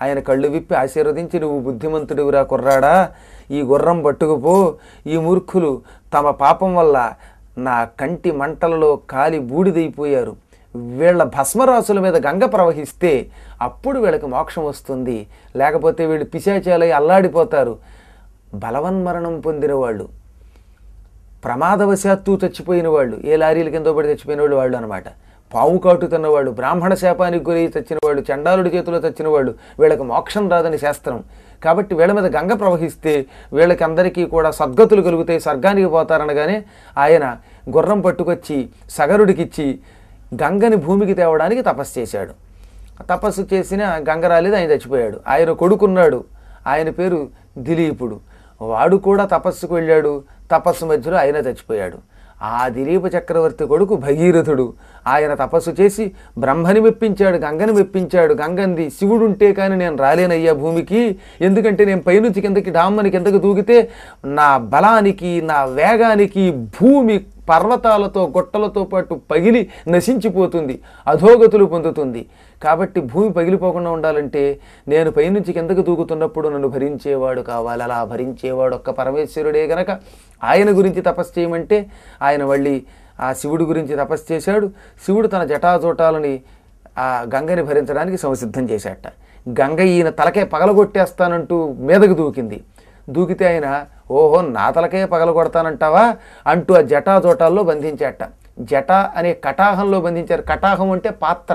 ఆయన కళ్ళు విప్పి ఆశీర్వదించి, నువ్వు బుద్ధిమంతుడివిరా కుర్రాడా, ఈ గుర్రం పట్టుకుపో, ఈ మూర్ఖులు తమ పాపం వల్ల నా కంటి మంటలలో కాలి బూడిదైపోయారు, వీళ్ళ భస్మరాసుల మీద గంగ ప్రవహిస్తే అప్పుడు వీళ్ళకి మోక్షం వస్తుంది, లేకపోతే వీళ్ళు పిశాచాలై అల్లాడిపోతారు. బలవన్మరణం పొందిన వాళ్ళు, ప్రమాదవశాత్తు చచ్చిపోయిన వాళ్ళు, ఏ లారీల కింద పడి చచ్చిపోయిన వాళ్ళు వాళ్ళు అనమాట, పాము కాటు తిన్నవాళ్ళు, బ్రాహ్మణ శాపానికి గురి చచ్చిన వాళ్ళు, చండాలుడి చేతిలో చచ్చిన వాళ్ళు, వీళ్ళకి మోక్షం రాదని శాస్త్రం. కాబట్టి వీళ్ళ మీద గంగ ప్రవహిస్తే వీళ్ళకి అందరికీ కూడా సద్గతులు కలుగుతాయి, స్వర్గానికి పోతారనగానే ఆయన గుర్రం పట్టుకొచ్చి సగరుడికిచ్చి గంగని భూమికి తేవడానికి తపస్సు చేశాడు. తపస్సు చేసిన గంగ రాలేదు, ఆయన చచ్చిపోయాడు. ఆయన కొడుకున్నాడు, ఆయన పేరు దిలీపుడు. వాడు కూడా తపస్సుకు వెళ్ళాడు, తపస్సు మధ్యలో ఆయన చచ్చిపోయాడు. ఆ దిలీప చక్రవర్తి కొడుకు భగీరథుడు, ఆయన తపస్సు చేసి బ్రహ్మని మెప్పించాడు, గంగని మెప్పించాడు. గంగంది, శివుడుంటే కానీ నేను రాలేనయ్యా భూమికి, ఎందుకంటే నేను పైనుంచి కిందకి డామ్మని కిందకి దూకితే నా బలానికి నా వేగానికి భూమి పర్వతాలతో గొట్టలతో పాటు పగిలి నశించిపోతుంది, అధోగతులు పొందుతుంది. కాబట్టి భూమి పగిలిపోకుండా ఉండాలంటే నేను పైనుంచి కిందకు దూకుతున్నప్పుడు నన్ను భరించేవాడు కావాలి. అలా భరించేవాడు ఒక్క పరమేశ్వరుడే గనక ఆయన గురించి తపస్సు చేయమంటే ఆయన మళ్ళీ ఆ శివుడి గురించి తపస్సు చేశాడు. శివుడు తన జటాజోటాలని ఆ గంగని భరించడానికి సంసిద్ధం చేశాట. గంగ ఈయన తలకే పగలగొట్టేస్తానంటూ మీదకు దూకింది. దూకితే ఆయన, ఓహో నా తలకే పగలగొడతానంటావా అంటూ ఆ జటాజోటాల్లో బంధించాట. జట అనే కటాహంలో బంధించారు. కటాహం అంటే పాత్ర.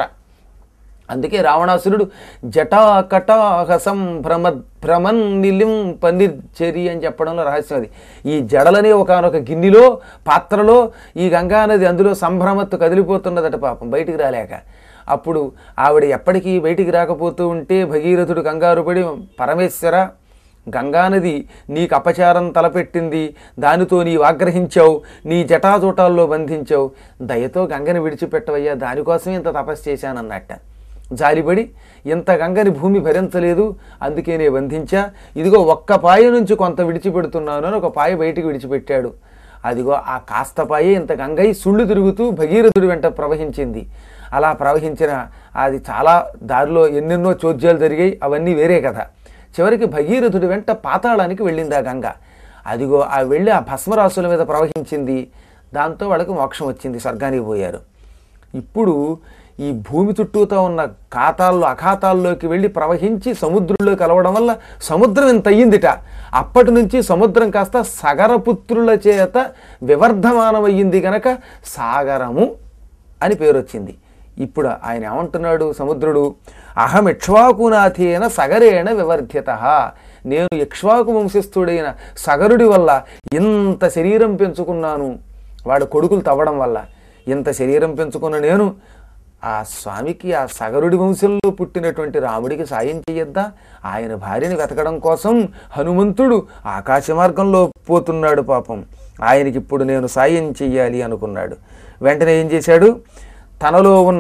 అందుకే రావణాసురుడు జటా కటాహ సంభ్రమ భ్రమన్ నిలిం పనిర్చరి అని చెప్పడంలో రహస్యం అది. ఈ జడలనే ఒకనొక గిన్నెలో పాత్రలో ఈ గంగానది అందులో సంభ్రమత్తు కదిలిపోతున్నదట పాపం, బయటికి రాలేక. అప్పుడు ఆవిడ ఎప్పటికీ బయటికి రాకపోతూ ఉంటే భగీరథుడు కంగారు పడి, పరమేశ్వర గంగానది నీకు అపచారం తలపెట్టింది, దానితో నీవు ఆగ్రహించావు, నీ జటాజోటాల్లో బంధించావు, దయతో గంగని విడిచిపెట్టవయ్యా, దానికోసమే ఇంత తపస్సు చేశానన్నట్ట. జాలిపడి ఇంత గంగని భూమి భరించలేదు, అందుకే నేను బంధించా, ఇదిగో ఒక్క పాయ నుంచి కొంత విడిచిపెడుతున్నాను అని ఒక పాయ బయటికి విడిచిపెట్టాడు. అదిగో ఆ కాస్త పాయే ఇంత గంగై సుళ్ళు తిరుగుతూ భగీరథుడి వెంట ప్రవహించింది. అలా ప్రవహించిన అది చాలా దారిలో ఎన్నెన్నో చోద్యాలు జరిగాయి, అవన్నీ వేరే కథ. చివరికి భగీరథుడి వెంట పాతాళానికి వెళ్ళింది ఆ గంగ. అదిగో ఆ వెళ్ళి ఆ భస్మరాసుల మీద ప్రవహించింది, దాంతో వాళ్ళకి మోక్షం వచ్చింది, స్వర్గానికి పోయారు. ఇప్పుడు ఈ భూమి చుట్టూతో ఉన్న ఖాతాల్లో అఖాతాల్లోకి వెళ్ళి ప్రవహించి సముద్రంలో కలవడం వల్ల సముద్రం ఇంత అయ్యిందిట. అప్పటి నుంచి సముద్రం కాస్త సగరపుత్రుల చేత వివర్ధమానమయ్యింది గనక సాగరము అని పేరు వచ్చింది. ఇప్పుడు ఆయన ఏమంటున్నాడు సముద్రుడు, అహం ఇక్ష్వాకునాథేన సగరేణ వివర్ధ్యత, నేను ఇక్ష్వాకు వంశస్థుడైన సగరుడి వల్ల ఇంత శరీరం పెంచుకున్నాను, వాడు కొడుకులు తవ్వడం వల్ల ఇంత శరీరం పెంచుకున్న నేను ఆ స్వామికి ఆ సగరుడి వంశంలో పుట్టినటువంటి రాముడికి సాయం చేయొద్దా? ఆయన భార్యని వెతకడం కోసం హనుమంతుడు ఆకాశ మార్గంలో పోతున్నాడు పాపం, ఆయనకి ఇప్పుడు నేను సాయం చెయ్యాలి అనుకున్నాడు. వెంటనే ఏం చేశాడు, తనలో ఉన్న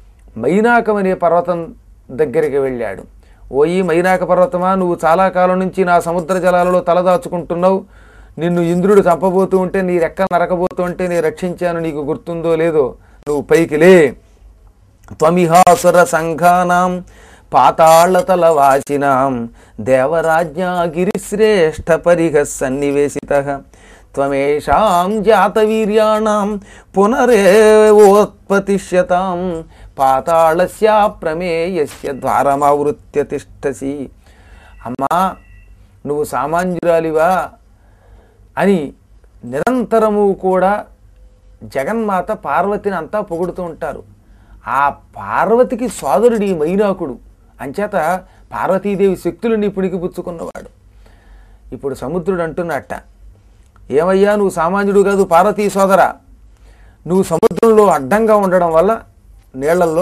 మైనాకం అనే పర్వతం దగ్గరికి వెళ్ళాడు. ఓ ఈ మైనాక పర్వతమా, నువ్వు చాలా కాలం నుంచి నా సముద్ర జలాలలో తలదాచుకుంటున్నావు, నిన్ను ఇంద్రుడు చంపబోతూ ఉంటే నీ రెక్క నరకబోతూ ఉంటే నేను రక్షించాను, నీకు గుర్తుందో లేదో, నువ్వు పైకి లే. త్వమిహాసుర సంఘానాం పాతాళతల వాసినాం దేవరాజ్ఞా గిరిశ్రేష్ఠ పరిహ సన్నివేశితః త్వమేషాం జాతవీర్యాణాం పునరేవోత్పతిష్యతాం పాతాళస్య ప్రమేయస్య ద్వారమావృత్య తిష్టసి. అమ్మా నువ్వు సామాన్యురాలివా అని నిరంతరము కూడా జగన్మాత పార్వతిని అంతా పొగుడుతూ ఉంటారు. ఆ పార్వతికి సోదరుడి మైనాకుడు, అంచేత పార్వతీదేవి శక్తులని పుణికి పుచ్చుకున్నవాడు. ఇప్పుడు సముద్రుడు అంటున్నట్ట, ఏమయ్యా నువ్వు సామాన్యుడు కాదు పార్వతీ సోదర, నువ్వు సముద్రంలో అడ్డంగా ఉండడం వల్ల నీళ్లల్లో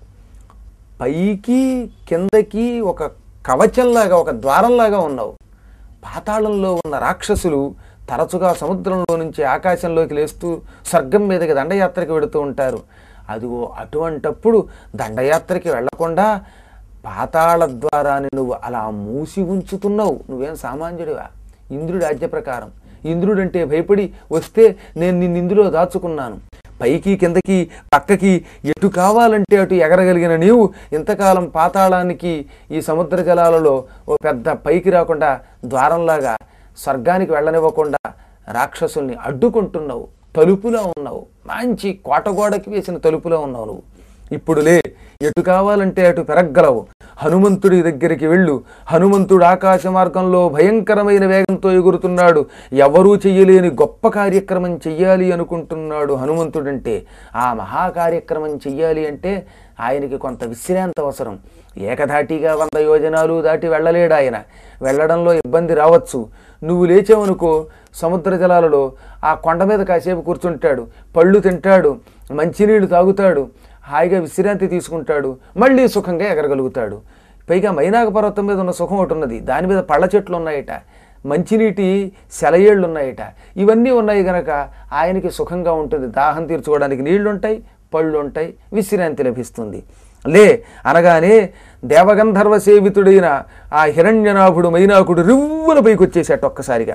పైకి కిందకి ఒక కవచంలాగా ఒక ద్వారంలాగా ఉన్నావు. పాతాళంలో ఉన్న రాక్షసులు తరచుగా సముద్రంలో నుంచి ఆకాశంలోకి లేస్తూ స్వర్గం మీదకి దండయాత్రకి వెళుతూ ఉంటారు. అదిగో అటువంటప్పుడు దండయాత్రకి వెళ్లకుండా పాతాళ ద్వారాన్ని నువ్వు అలా మూసి ఉంచుతున్నావు. నువ్వేం సామాన్యుడివా? ఇంద్రుడి ఆజ్ఞ ప్రకారం ఇంద్రుడంటే భయపడి వస్తే నేను నిన్ను ఇందులో దాచుకున్నాను. పైకి కిందకి పక్కకి ఎటు కావాలంటే అటు ఎగరగలిగిన నీవు ఇంతకాలం పాతాళానికి ఈ సముద్ర జలాలలో ఓ పెద్ద పైకి రాకుండా ద్వారంలాగా స్వర్గానికి వెళ్ళనివ్వకుండా రాక్షసుల్ని అడ్డుకుంటున్నావు. తలుపులో ఉన్నావు, మంచి కోటగోడకి వేసిన తలుపులో ఉన్నావు నువ్వు. ఇప్పుడు లే, ఎటు కావాలంటే అటు పెరగలవు. హనుమంతుడి దగ్గరికి వెళ్ళు. హనుమంతుడు ఆకాశ మార్గంలో భయంకరమైన వేగంతో ఎగురుతున్నాడు. ఎవరూ చెయ్యలేని గొప్ప కార్యక్రమం చెయ్యాలి అనుకుంటున్నాడు హనుమంతుడంటే. ఆ మహాకార్యక్రమం చెయ్యాలి అంటే ఆయనకి కొంత విశ్రాంతి అవసరం. ఏకధాటిగా వంద యోజనాలు దాటి వెళ్ళలేడు ఆయన. వెళ్ళడంలో ఇబ్బంది రావచ్చు. నువ్వు లేచావనుకో సముద్ర జలాలలో ఆ కొండ మీద కాసేపు కూర్చుంటాడు, పళ్ళు తింటాడు, మంచినీళ్ళు తాగుతాడు, హాయిగా విశ్రాంతి తీసుకుంటాడు, మళ్ళీ సుఖంగా ఎగరగలుగుతాడు. పైగా మైనాక పర్వతం మీద ఉన్న సుఖం ఒకటి ఉన్నది. దాని మీద పళ్ళ చెట్లు ఉన్నాయట, మంచినీటి సెలయేళ్ళు ఉన్నాయట. ఇవన్నీ ఉన్నాయి కనుక ఆయనకి సుఖంగా ఉంటుంది. దాహం తీర్చుకోవడానికి నీళ్లు ఉంటాయి, పళ్ళు ఉంటాయి, విశ్రాంతి లభిస్తుంది. లే అనగానే దేవగంధర్వ సేవితుడైన ఆ హిరణ్యనాభుడు మైనాకుడు రివ్వున పైకి వచ్చేసాట ఒక్కసారిగా.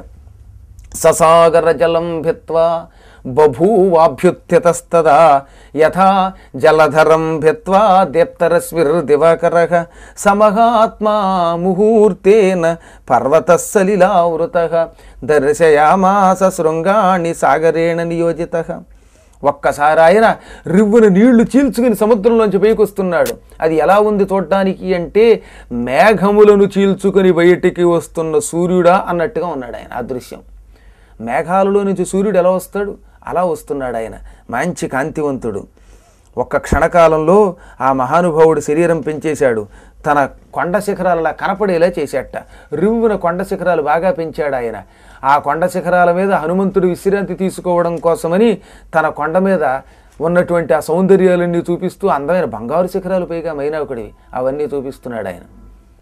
ససాగర జలం భిత్వా బభూవాభ్యుత్యతస్తదా యథా జలధరం భిత్వా దీప్తరశ్మిర్దివాకరః సమహాత్మా ముహూర్తేన పర్వతః సలిలావృతః దర్శయామాస శృంగాణి సాగరేణ నియోజితః. ఒక్కసారి ఆయన రివ్వున నీళ్లు చీల్చుకుని సముద్రంలోంచి పైకి వస్తున్నాడు. అది ఎలా ఉంది చూడటానికి అంటే మేఘములను చీల్చుకొని బయటికి వస్తున్న సూర్యుడా అన్నట్టుగా ఉన్నాడు ఆయన. ఆ దృశ్యం, మేఘాలలో నుంచి సూర్యుడు ఎలా వస్తాడు అలా వస్తున్నాడు ఆయన, మంచి కాంతివంతుడు. ఒక్క క్షణకాలంలో ఆ మహానుభావుడు శరీరం పెంచేశాడు. తన కొండ శిఖరాలలా కనపడేలా చేశాట. రివ్వున కొండ శిఖరాలు బాగా పెంచాడు ఆయన. ఆ కొండ శిఖరాల మీద హనుమంతుడు విశ్రాంతి తీసుకోవడం కోసమని తన కొండ మీద ఉన్నటువంటి ఆ సౌందర్యాలన్నీ చూపిస్తూ, అందమైన బంగారు శిఖరాలు పైగా మైనాకుడివి అవన్నీ చూపిస్తున్నాడు ఆయన.